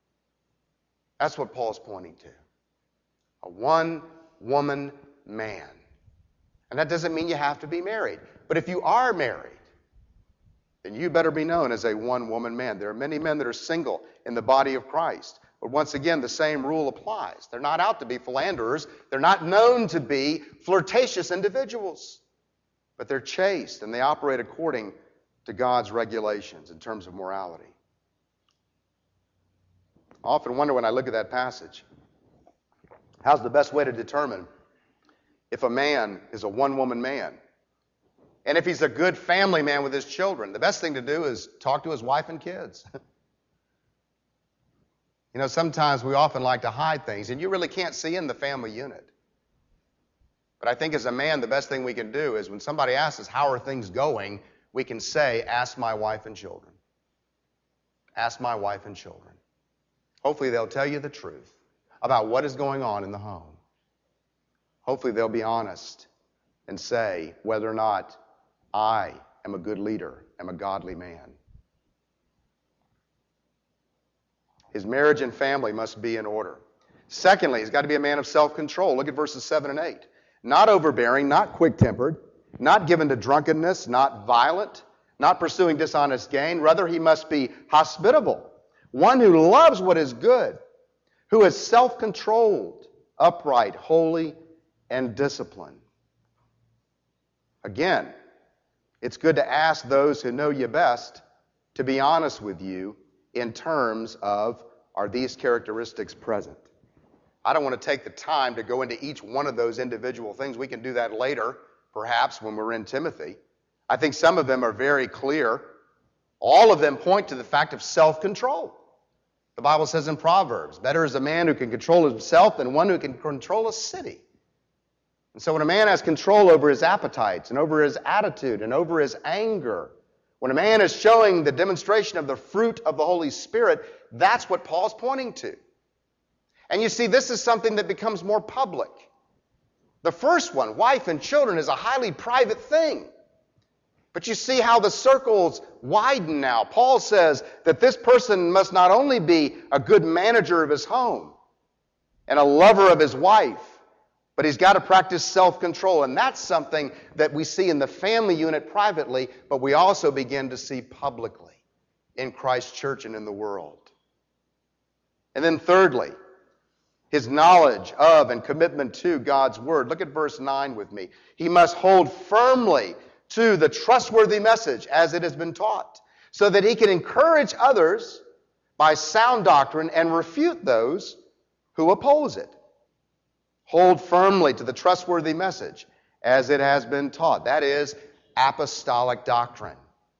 A: That's what Paul's pointing to. A one-woman man. And that doesn't mean you have to be married. But if you are married, then you better be known as a one-woman man. There are many men that are single in the body of Christ. But once again, the same rule applies. They're not out to be philanderers. They're not known to be flirtatious individuals. But they're chaste and they operate according to God's regulations in terms of morality. I often wonder when I look at that passage, how's the best way to determine if a man is a one-woman man? And if he's a good family man with his children, the best thing to do is talk to his wife and kids. You know, sometimes we often like to hide things, and you really can't see in the family unit. But I think as a man, the best thing we can do is when somebody asks us, how are things going, we can say, ask my wife and children. Ask my wife and children. Hopefully they'll tell you the truth about what is going on in the home. Hopefully they'll be honest and say whether or not I am a good leader, am a godly man. His marriage and family must be in order. Secondly, he's got to be a man of self-control. Look at verses seven and eight. Not overbearing, not quick-tempered, not given to drunkenness, not violent, not pursuing dishonest gain. Rather, he must be hospitable, one who loves what is good, who is self-controlled, upright, holy, and disciplined. Again, it's good to ask those who know you best to be honest with you in terms of, are these characteristics present? I don't want to take the time to go into each one of those individual things. We can do that later, perhaps, when we're in Timothy. I think some of them are very clear. All of them point to the fact of self-control. The Bible says in Proverbs, better is a man who can control himself than one who can control a city. And so when a man has control over his appetites and over his attitude and over his anger, when a man is showing the demonstration of the fruit of the Holy Spirit, that's what Paul's pointing to. And you see, this is something that becomes more public. The first one, wife and children, is a highly private thing. But you see how the circles widen now. Paul says that this person must not only be a good manager of his home and a lover of his wife, but he's got to practice self-control. And that's something that we see in the family unit privately, but we also begin to see publicly in Christ's church and in the world. And then thirdly, his knowledge of and commitment to God's Word. Look at verse nine with me. He must hold firmly to the trustworthy message as it has been taught, so that he can encourage others by sound doctrine and refute those who oppose it. Hold firmly to the trustworthy message as it has been taught. That is apostolic doctrine.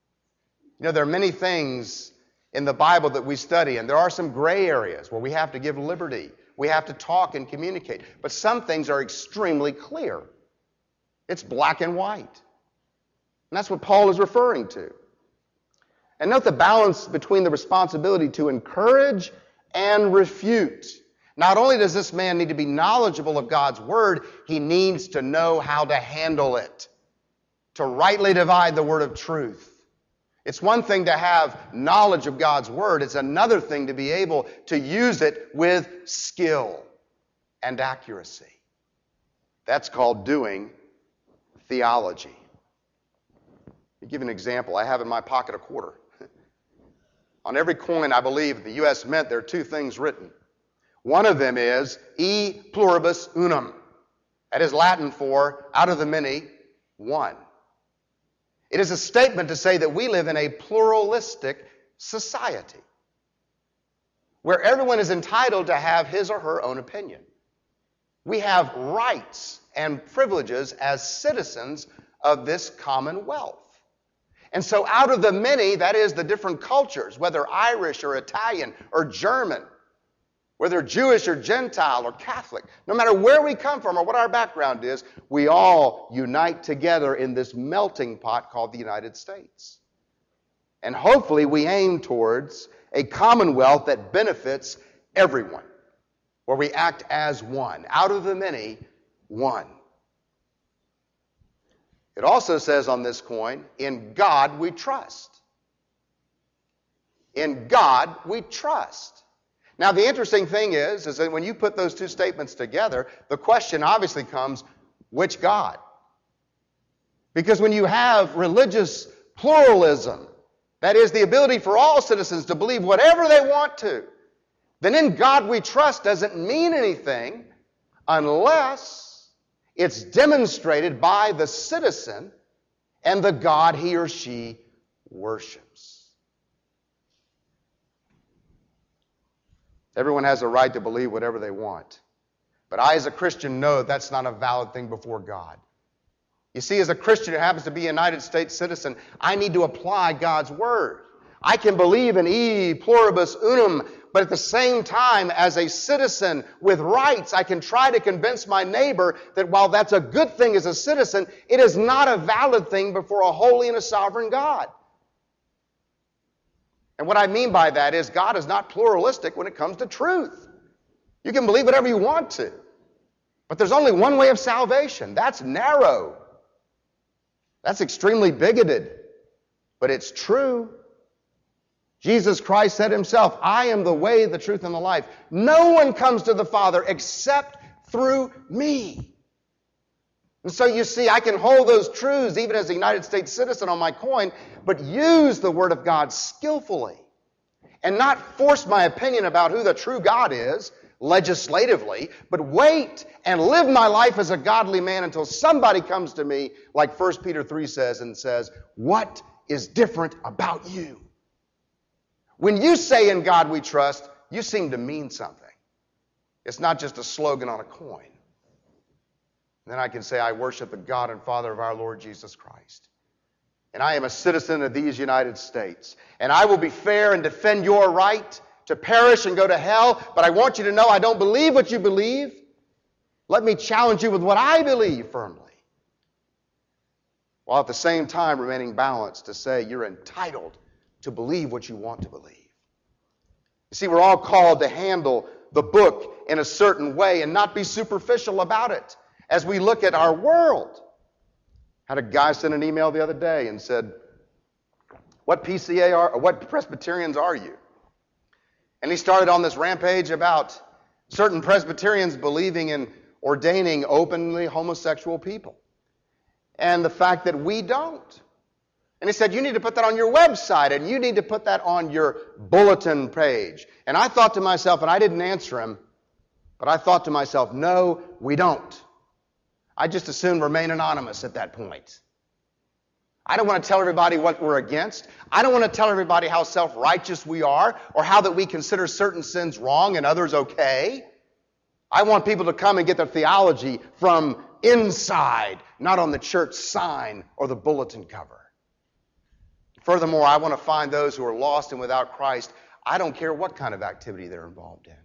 A: You know, there are many things in the Bible that we study, and there are some gray areas where we have to give liberty. We have to talk and communicate. But some things are extremely clear. It's black and white. And that's what Paul is referring to. And note the balance between the responsibility to encourage and refute. Not only does this man need to be knowledgeable of God's Word, he needs to know how to handle it, to rightly divide the word of truth. It's one thing to have knowledge of God's Word. It's another thing to be able to use it with skill and accuracy. That's called doing theology. Let me give you an example. I have in my pocket a quarter. On every coin, I believe, in the U S Mint, there are two things written. One of them is e pluribus unum. That is Latin for out of the many, one. It is a statement to say that we live in a pluralistic society where everyone is entitled to have his or her own opinion. We have rights and privileges as citizens of this commonwealth. And so out of the many, that is the different cultures, whether Irish or Italian or German, whether Jewish or Gentile or Catholic, no matter where we come from or what our background is, we all unite together in this melting pot called the United States. And hopefully we aim towards a commonwealth that benefits everyone, where we act as one. Out of the many, one. It also says on this coin, in God we trust. In God we trust. Now, the interesting thing is, is that when you put those two statements together, the question obviously comes, which God? Because when you have religious pluralism, that is the ability for all citizens to believe whatever they want to, then in God we trust doesn't mean anything unless it's demonstrated by the citizen and the God he or she worships. Everyone has a right to believe whatever they want. But I, as a Christian, know that's not a valid thing before God. You see, as a Christian who happens to be a United States citizen, I need to apply God's Word. I can believe in e pluribus unum, but at the same time, as a citizen with rights, I can try to convince my neighbor that while that's a good thing as a citizen, it is not a valid thing before a holy and a sovereign God. And what I mean by that is God is not pluralistic when it comes to truth. You can believe whatever you want to. But there's only one way of salvation. That's narrow. That's extremely bigoted. But it's true. Jesus Christ said himself, I am the way, the truth, and the life. No one comes to the Father except through me. And so you see, I can hold those truths even as a United States citizen on my coin, but use the Word of God skillfully and not force my opinion about who the true God is legislatively, but wait and live my life as a godly man until somebody comes to me, like First Peter three says, and says, what is different about you? When you say in God we trust, you seem to mean something. It's not just a slogan on a coin. Then I can say, I worship the God and Father of our Lord Jesus Christ. And I am a citizen of these United States. And I will be fair and defend your right to perish and go to hell. But I want you to know I don't believe what you believe. Let me challenge you with what I believe firmly. While at the same time remaining balanced to say you're entitled to believe what you want to believe. You see, we're all called to handle the book in a certain way and not be superficial about it. As we look at our world, I had a guy send an email the other day and said, what P C A are, or what Presbyterians are you? And he started on this rampage about certain Presbyterians believing in ordaining openly homosexual people. And the fact that we don't. And he said, you need to put that on your website, and you need to put that on your bulletin page. And I thought to myself, and I didn't answer him, but I thought to myself, no, we don't. I just as soon remain anonymous at that point. I don't want to tell everybody what we're against. I don't want to tell everybody how self-righteous we are or how that we consider certain sins wrong and others okay. I want people to come and get their theology from inside, not on the church sign or the bulletin cover. Furthermore, I want to find those who are lost and without Christ. I don't care what kind of activity they're involved in.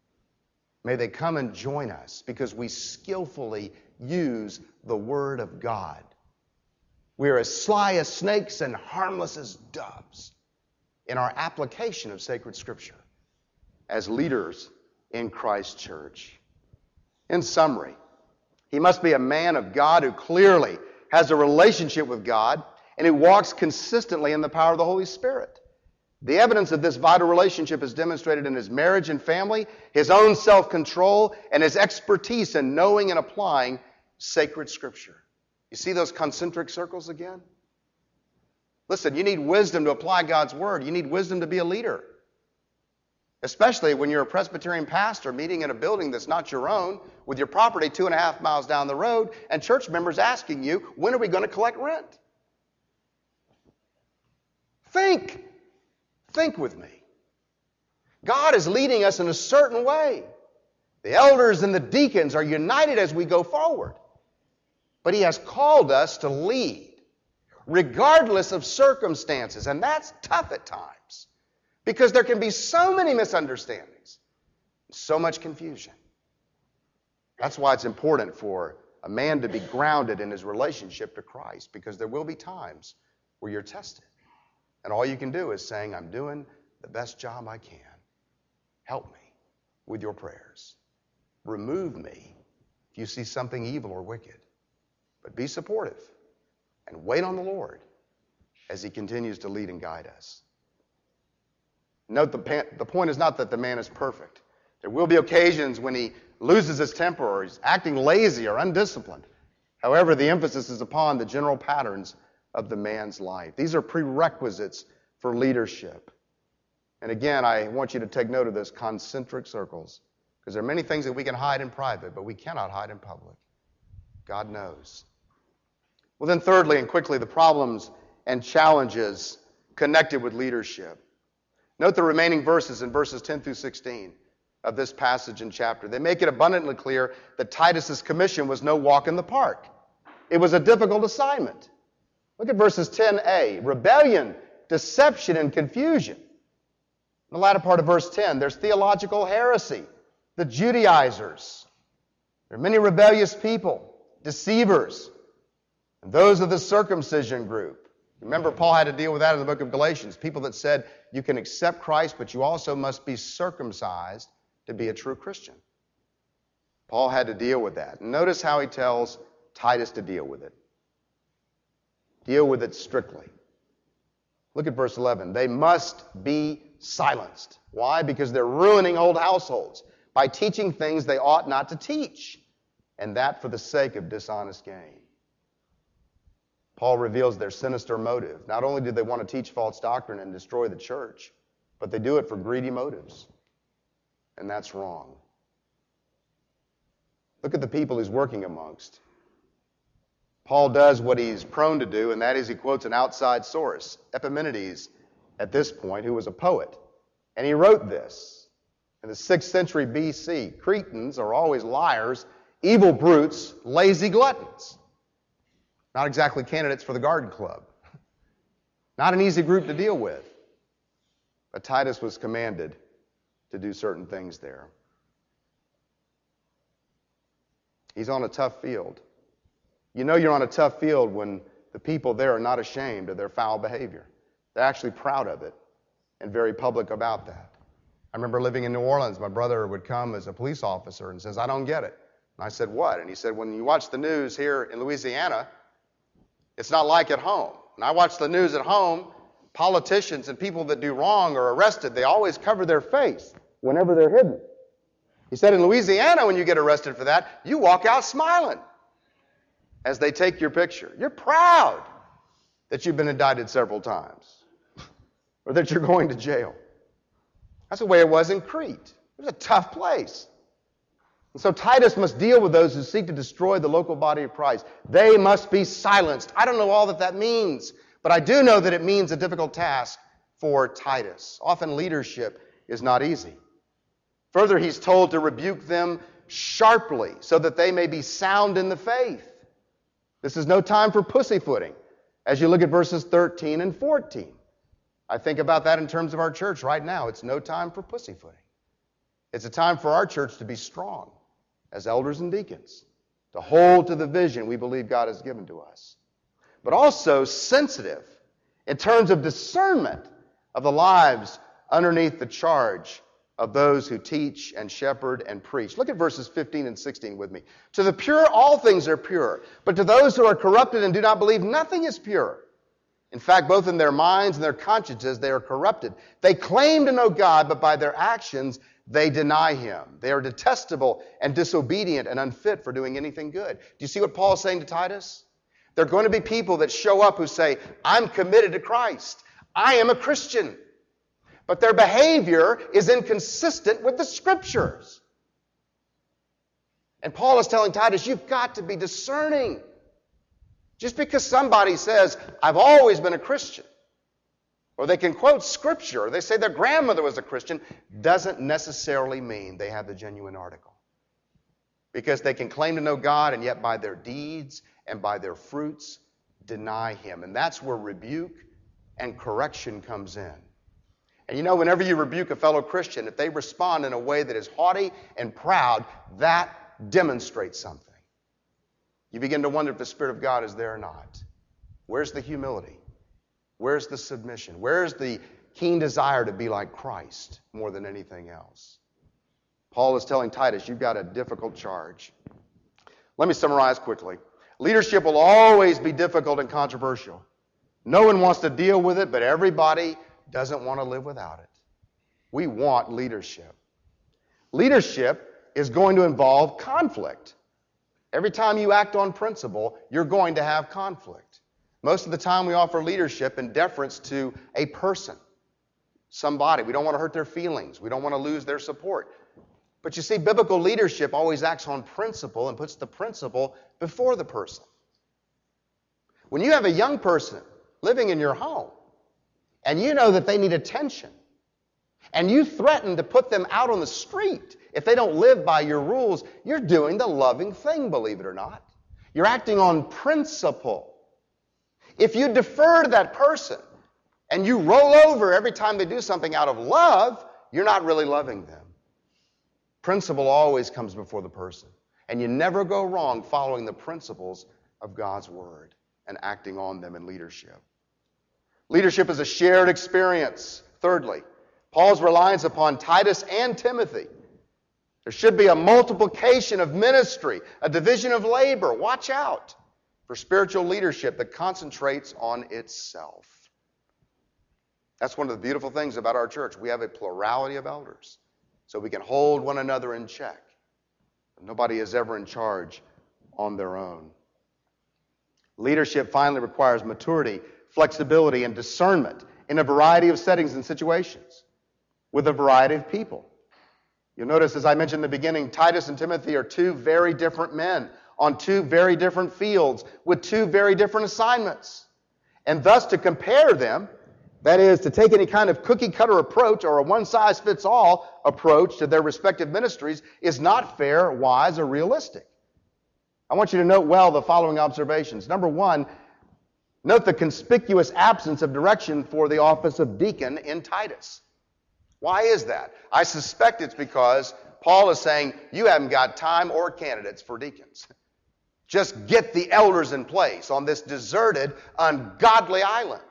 A: May they come and join us because we skillfully use the Word of God. We are as sly as snakes and harmless as doves in our application of sacred Scripture as leaders in Christ's church. In summary, he must be a man of God who clearly has a relationship with God and who walks consistently in the power of the Holy Spirit. The evidence of this vital relationship is demonstrated in his marriage and family, his own self-control, and his expertise in knowing and applying sacred Scripture. You see those concentric circles again? Listen, you need wisdom to apply God's Word. You need wisdom to be a leader. Especially when you're a Presbyterian pastor meeting in a building that's not your own, with your property two and a half miles down the road, and church members asking you, when are we going to collect rent? Think. Think with me. God is leading us in a certain way. The elders and the deacons are united as we go forward. But he has called us to lead, regardless of circumstances. And that's tough at times, because there can be so many misunderstandings, so much confusion. That's why it's important for a man to be grounded in his relationship to Christ, because there will be times where you're tested. And all you can do is saying, I'm doing the best job I can. Help me with your prayers. Remove me if you see something evil or wicked. But be supportive and wait on the Lord as he continues to lead and guide us. Note, the, the point is not that the man is perfect. There will be occasions when he loses his temper or he's acting lazy or undisciplined. However, the emphasis is upon the general patterns of the man's life. These are prerequisites for leadership. And again, I want you to take note of this, concentric circles, because there are many things that we can hide in private, but we cannot hide in public. God knows. Well, then thirdly and quickly, the problems and challenges connected with leadership. Note the remaining verses in verses ten through sixteen of this passage and chapter. They make it abundantly clear that Titus's commission was no walk in the park. It was a difficult assignment. Look at verses ten a. Rebellion, deception, and confusion. In the latter part of verse ten, there's theological heresy, the Judaizers. There are many rebellious people, deceivers, and those of the circumcision group. Remember, Paul had to deal with that in the book of Galatians. People that said you can accept Christ, but you also must be circumcised to be a true Christian. Paul had to deal with that. Notice how he tells Titus to deal with it. Deal with it strictly. Look at verse eleven. They must be silenced. Why? Because they're ruining old households by teaching things they ought not to teach, and that for the sake of dishonest gain. Paul reveals their sinister motive. Not only do they want to teach false doctrine and destroy the church, but they do it for greedy motives. And that's wrong. Look at the people he's working amongst. Paul does what he's prone to do, and that is he quotes an outside source, Epimenides, at this point, who was a poet. And he wrote this in the sixth century B C. Cretans are always liars, evil brutes, lazy gluttons. Not exactly candidates for the garden club. Not an easy group to deal with. But Titus was commanded to do certain things there. He's on a tough field. You know you're on a tough field when the people there are not ashamed of their foul behavior. They're actually proud of it and very public about that. I remember living in New Orleans. My brother would come as a police officer and says, I don't get it. And I said, what? And he said, when you watch the news here in Louisiana, it's not like at home. When I watch the news at home, politicians and people that do wrong are arrested. They always cover their face whenever they're hidden. He said in Louisiana, when you get arrested for that, you walk out smiling as they take your picture. You're proud that you've been indicted several times or that you're going to jail. That's the way it was in Crete. It was a tough place. And so Titus must deal with those who seek to destroy the local body of Christ. They must be silenced. I don't know all that that means, but I do know that it means a difficult task for Titus. Often leadership is not easy. Further, he's told to rebuke them sharply so that they may be sound in the faith. This is no time for pussyfooting as you look at verses thirteen and fourteen. I think about that in terms of our church right now. It's no time for pussyfooting. It's a time for our church to be strong as elders and deacons, to hold to the vision we believe God has given to us, but also sensitive in terms of discernment of the lives underneath the charge of those who teach and shepherd and preach. Look at verses fifteen and sixteen with me. To the pure, all things are pure, but to those who are corrupted and do not believe, nothing is pure. In fact, both in their minds and their consciences, they are corrupted. They claim to know God, but by their actions, they deny him. They are detestable and disobedient and unfit for doing anything good. Do you see what Paul is saying to Titus? There are going to be people that show up who say, I'm committed to Christ. I am a Christian. But their behavior is inconsistent with the Scriptures. And Paul is telling Titus, you've got to be discerning. Just because somebody says, I've always been a Christian, or they can quote Scripture, or they say their grandmother was a Christian, doesn't necessarily mean they have the genuine article. Because they can claim to know God, and yet by their deeds and by their fruits deny him. And that's where rebuke and correction comes in. And you know, whenever you rebuke a fellow Christian, if they respond in a way that is haughty and proud, that demonstrates something. You begin to wonder if the Spirit of God is there or not. Where's the humility? Where's the submission? Where's the keen desire to be like Christ more than anything else? Paul is telling Titus, you've got a difficult charge. Let me summarize quickly. Leadership will always be difficult and controversial. No one wants to deal with it, but everybody doesn't want to live without it. We want leadership. Leadership is going to involve conflict. Every time you act on principle, you're going to have conflict. Most of the time we offer leadership in deference to a person, somebody. We don't want to hurt their feelings. We don't want to lose their support. But you see, biblical leadership always acts on principle and puts the principle before the person. When you have a young person living in your home, and you know that they need attention, and you threaten to put them out on the street if they don't live by your rules, you're doing the loving thing, believe it or not. You're acting on principle. If you defer to that person and you roll over every time they do something out of love, you're not really loving them. Principle always comes before the person, and you never go wrong following the principles of God's Word and acting on them in leadership. Leadership is a shared experience. Thirdly, Paul's reliance upon Titus and Timothy. There should be a multiplication of ministry, a division of labor. Watch out for spiritual leadership that concentrates on itself. That's one of the beautiful things about our church. We have a plurality of elders, so we can hold one another in check. Nobody is ever in charge on their own. Leadership finally requires maturity, flexibility, and discernment in a variety of settings and situations with a variety of people. You'll notice, as I mentioned in the beginning, Titus and Timothy are two very different men on two very different fields with two very different assignments. And thus to compare them, that is, to take any kind of cookie-cutter approach or a one-size-fits-all approach to their respective ministries is not fair, wise, or realistic. I want you to note well the following observations. Number one, note the conspicuous absence of direction for the office of deacon in Titus. Why is that? I suspect it's because Paul is saying, you haven't got time or candidates for deacons. Just get the elders in place on this deserted, ungodly island.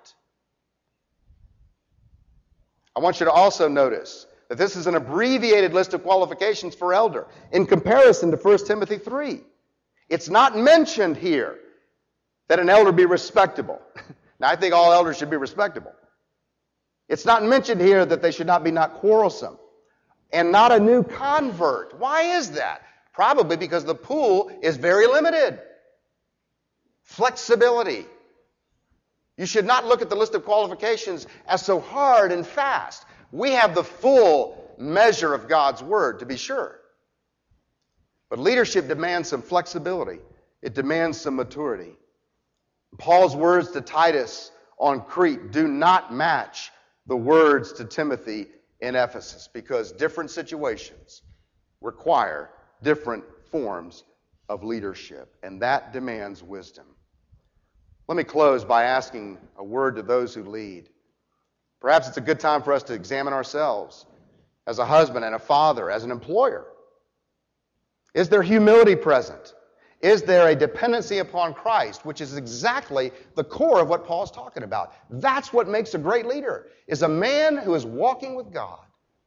A: I want you to also notice that this is an abbreviated list of qualifications for elder in comparison to First Timothy three. It's not mentioned here that an elder be respectable. Now, I think all elders should be respectable. It's not mentioned here that they should not be not quarrelsome and not a new convert. Why is that? Probably because the pool is very limited. Flexibility. You should not look at the list of qualifications as so hard and fast. We have the full measure of God's Word, to be sure. But leadership demands some flexibility. It demands some maturity. Paul's words to Titus on Crete do not match the words to Timothy in Ephesus because different situations require different forms of leadership, and that demands wisdom. Let me close by asking a word to those who lead. Perhaps it's a good time for us to examine ourselves as a husband and a father, as an employer. Is there humility present? Is there a dependency upon Christ, which is exactly the core of what Paul's talking about? That's what makes a great leader, is a man who is walking with God.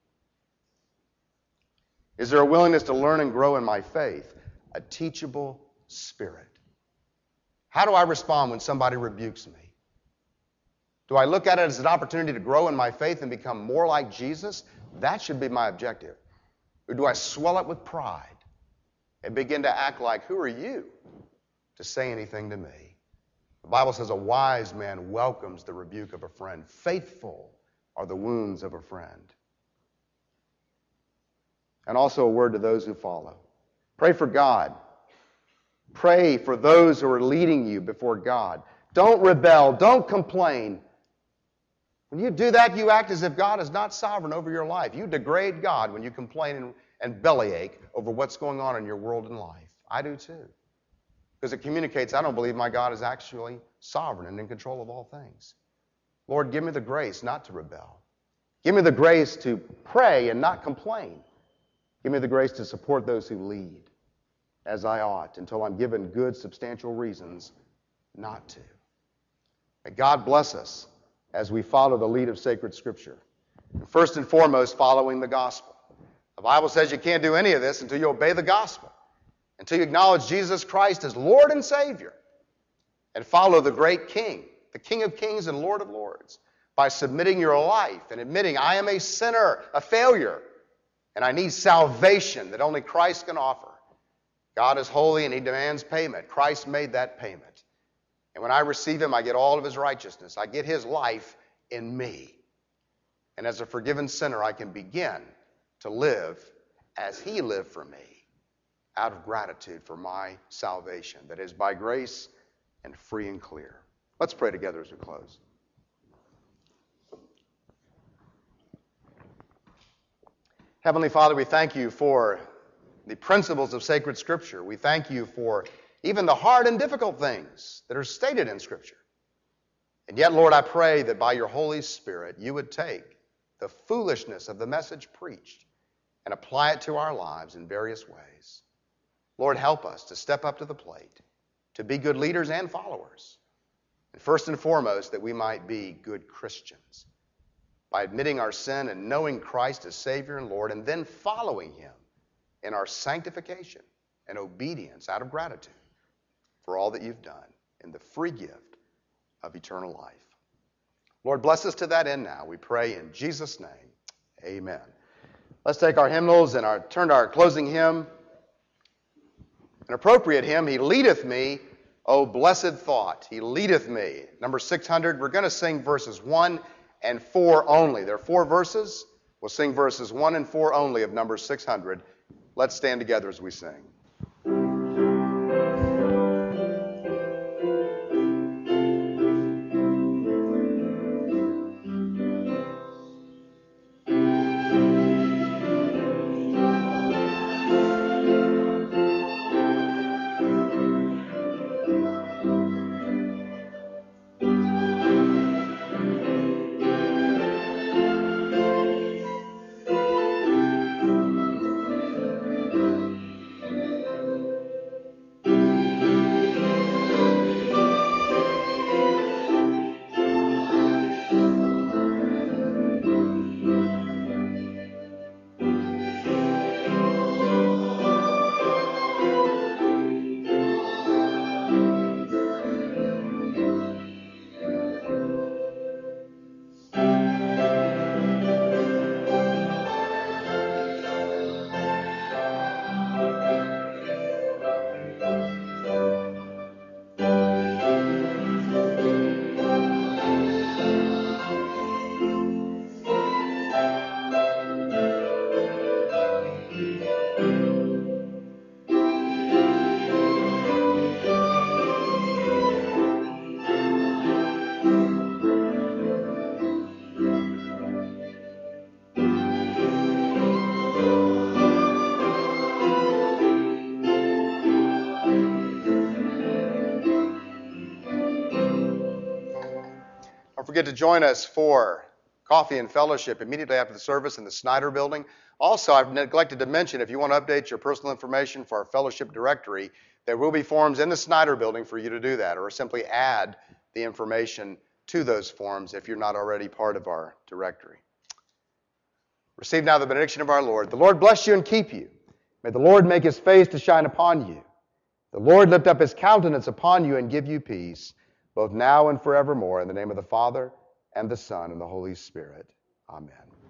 A: Is there a willingness to learn and grow in my faith? A teachable spirit. How do I respond when somebody rebukes me? Do I look at it as an opportunity to grow in my faith and become more like Jesus? That should be my objective. Or do I swell up with pride and begin to act like, who are you to say anything to me? The Bible says a wise man welcomes the rebuke of a friend. Faithful are the wounds of a friend. And also a word to those who follow. Pray for God. Pray for those who are leading you before God. Don't rebel. Don't complain. When you do that, you act as if God is not sovereign over your life. You degrade God when you complain and, and bellyache over what's going on in your world and life. I do too. Because it communicates, I don't believe my God is actually sovereign and in control of all things. Lord, give me the grace not to rebel. Give me the grace to pray and not complain. Give me the grace to support those who lead as I ought until I'm given good, substantial reasons not to. May God bless us as we follow the lead of sacred Scripture. And first and foremost, following the gospel. The Bible says you can't do any of this until you obey the gospel, until you acknowledge Jesus Christ as Lord and Savior, and follow the great King, the King of Kings and Lord of Lords, by submitting your life and admitting, I am a sinner, a failure, and I need salvation that only Christ can offer. God is holy and He demands payment. Christ made that payment. And when I receive Him, I get all of His righteousness. I get His life in me. And as a forgiven sinner, I can begin to live as He lived for me, out of gratitude for my salvation that is by grace and free and clear. Let's pray together as we close. Heavenly Father, we thank you for the principles of sacred Scripture. We thank you for even the hard and difficult things that are stated in Scripture. And yet, Lord, I pray that by your Holy Spirit, you would take the foolishness of the message preached and apply it to our lives in various ways. Lord, help us to step up to the plate, to be good leaders and followers. And first and foremost, that we might be good Christians by admitting our sin and knowing Christ as Savior and Lord, and then following him in our sanctification and obedience out of gratitude for all that you've done in the free gift of eternal life. Lord, bless us to that end now. We pray in Jesus' name. Amen. Let's take our hymnals and our, turn to our closing hymn. An appropriate hymn, He Leadeth Me, O Blessed Thought. He Leadeth Me. Number six hundred. We're going to sing verses one and four only. There are four verses. We'll sing verses one and four only of number six hundred. Let's stand together as we sing. Don't forget to join us for coffee and fellowship immediately after the service in the Snyder Building. Also, I've neglected to mention, if you want to update your personal information for our fellowship directory, there will be forms in the Snyder Building for you to do that, or simply add the information to those forms if you're not already part of our directory. Receive now the benediction of our Lord. The Lord bless you and keep you. May the Lord make his face to shine upon you. The Lord lift up his countenance upon you and give you peace, both now and forevermore. In the name of the Father, and the Son, and the Holy Spirit. Amen.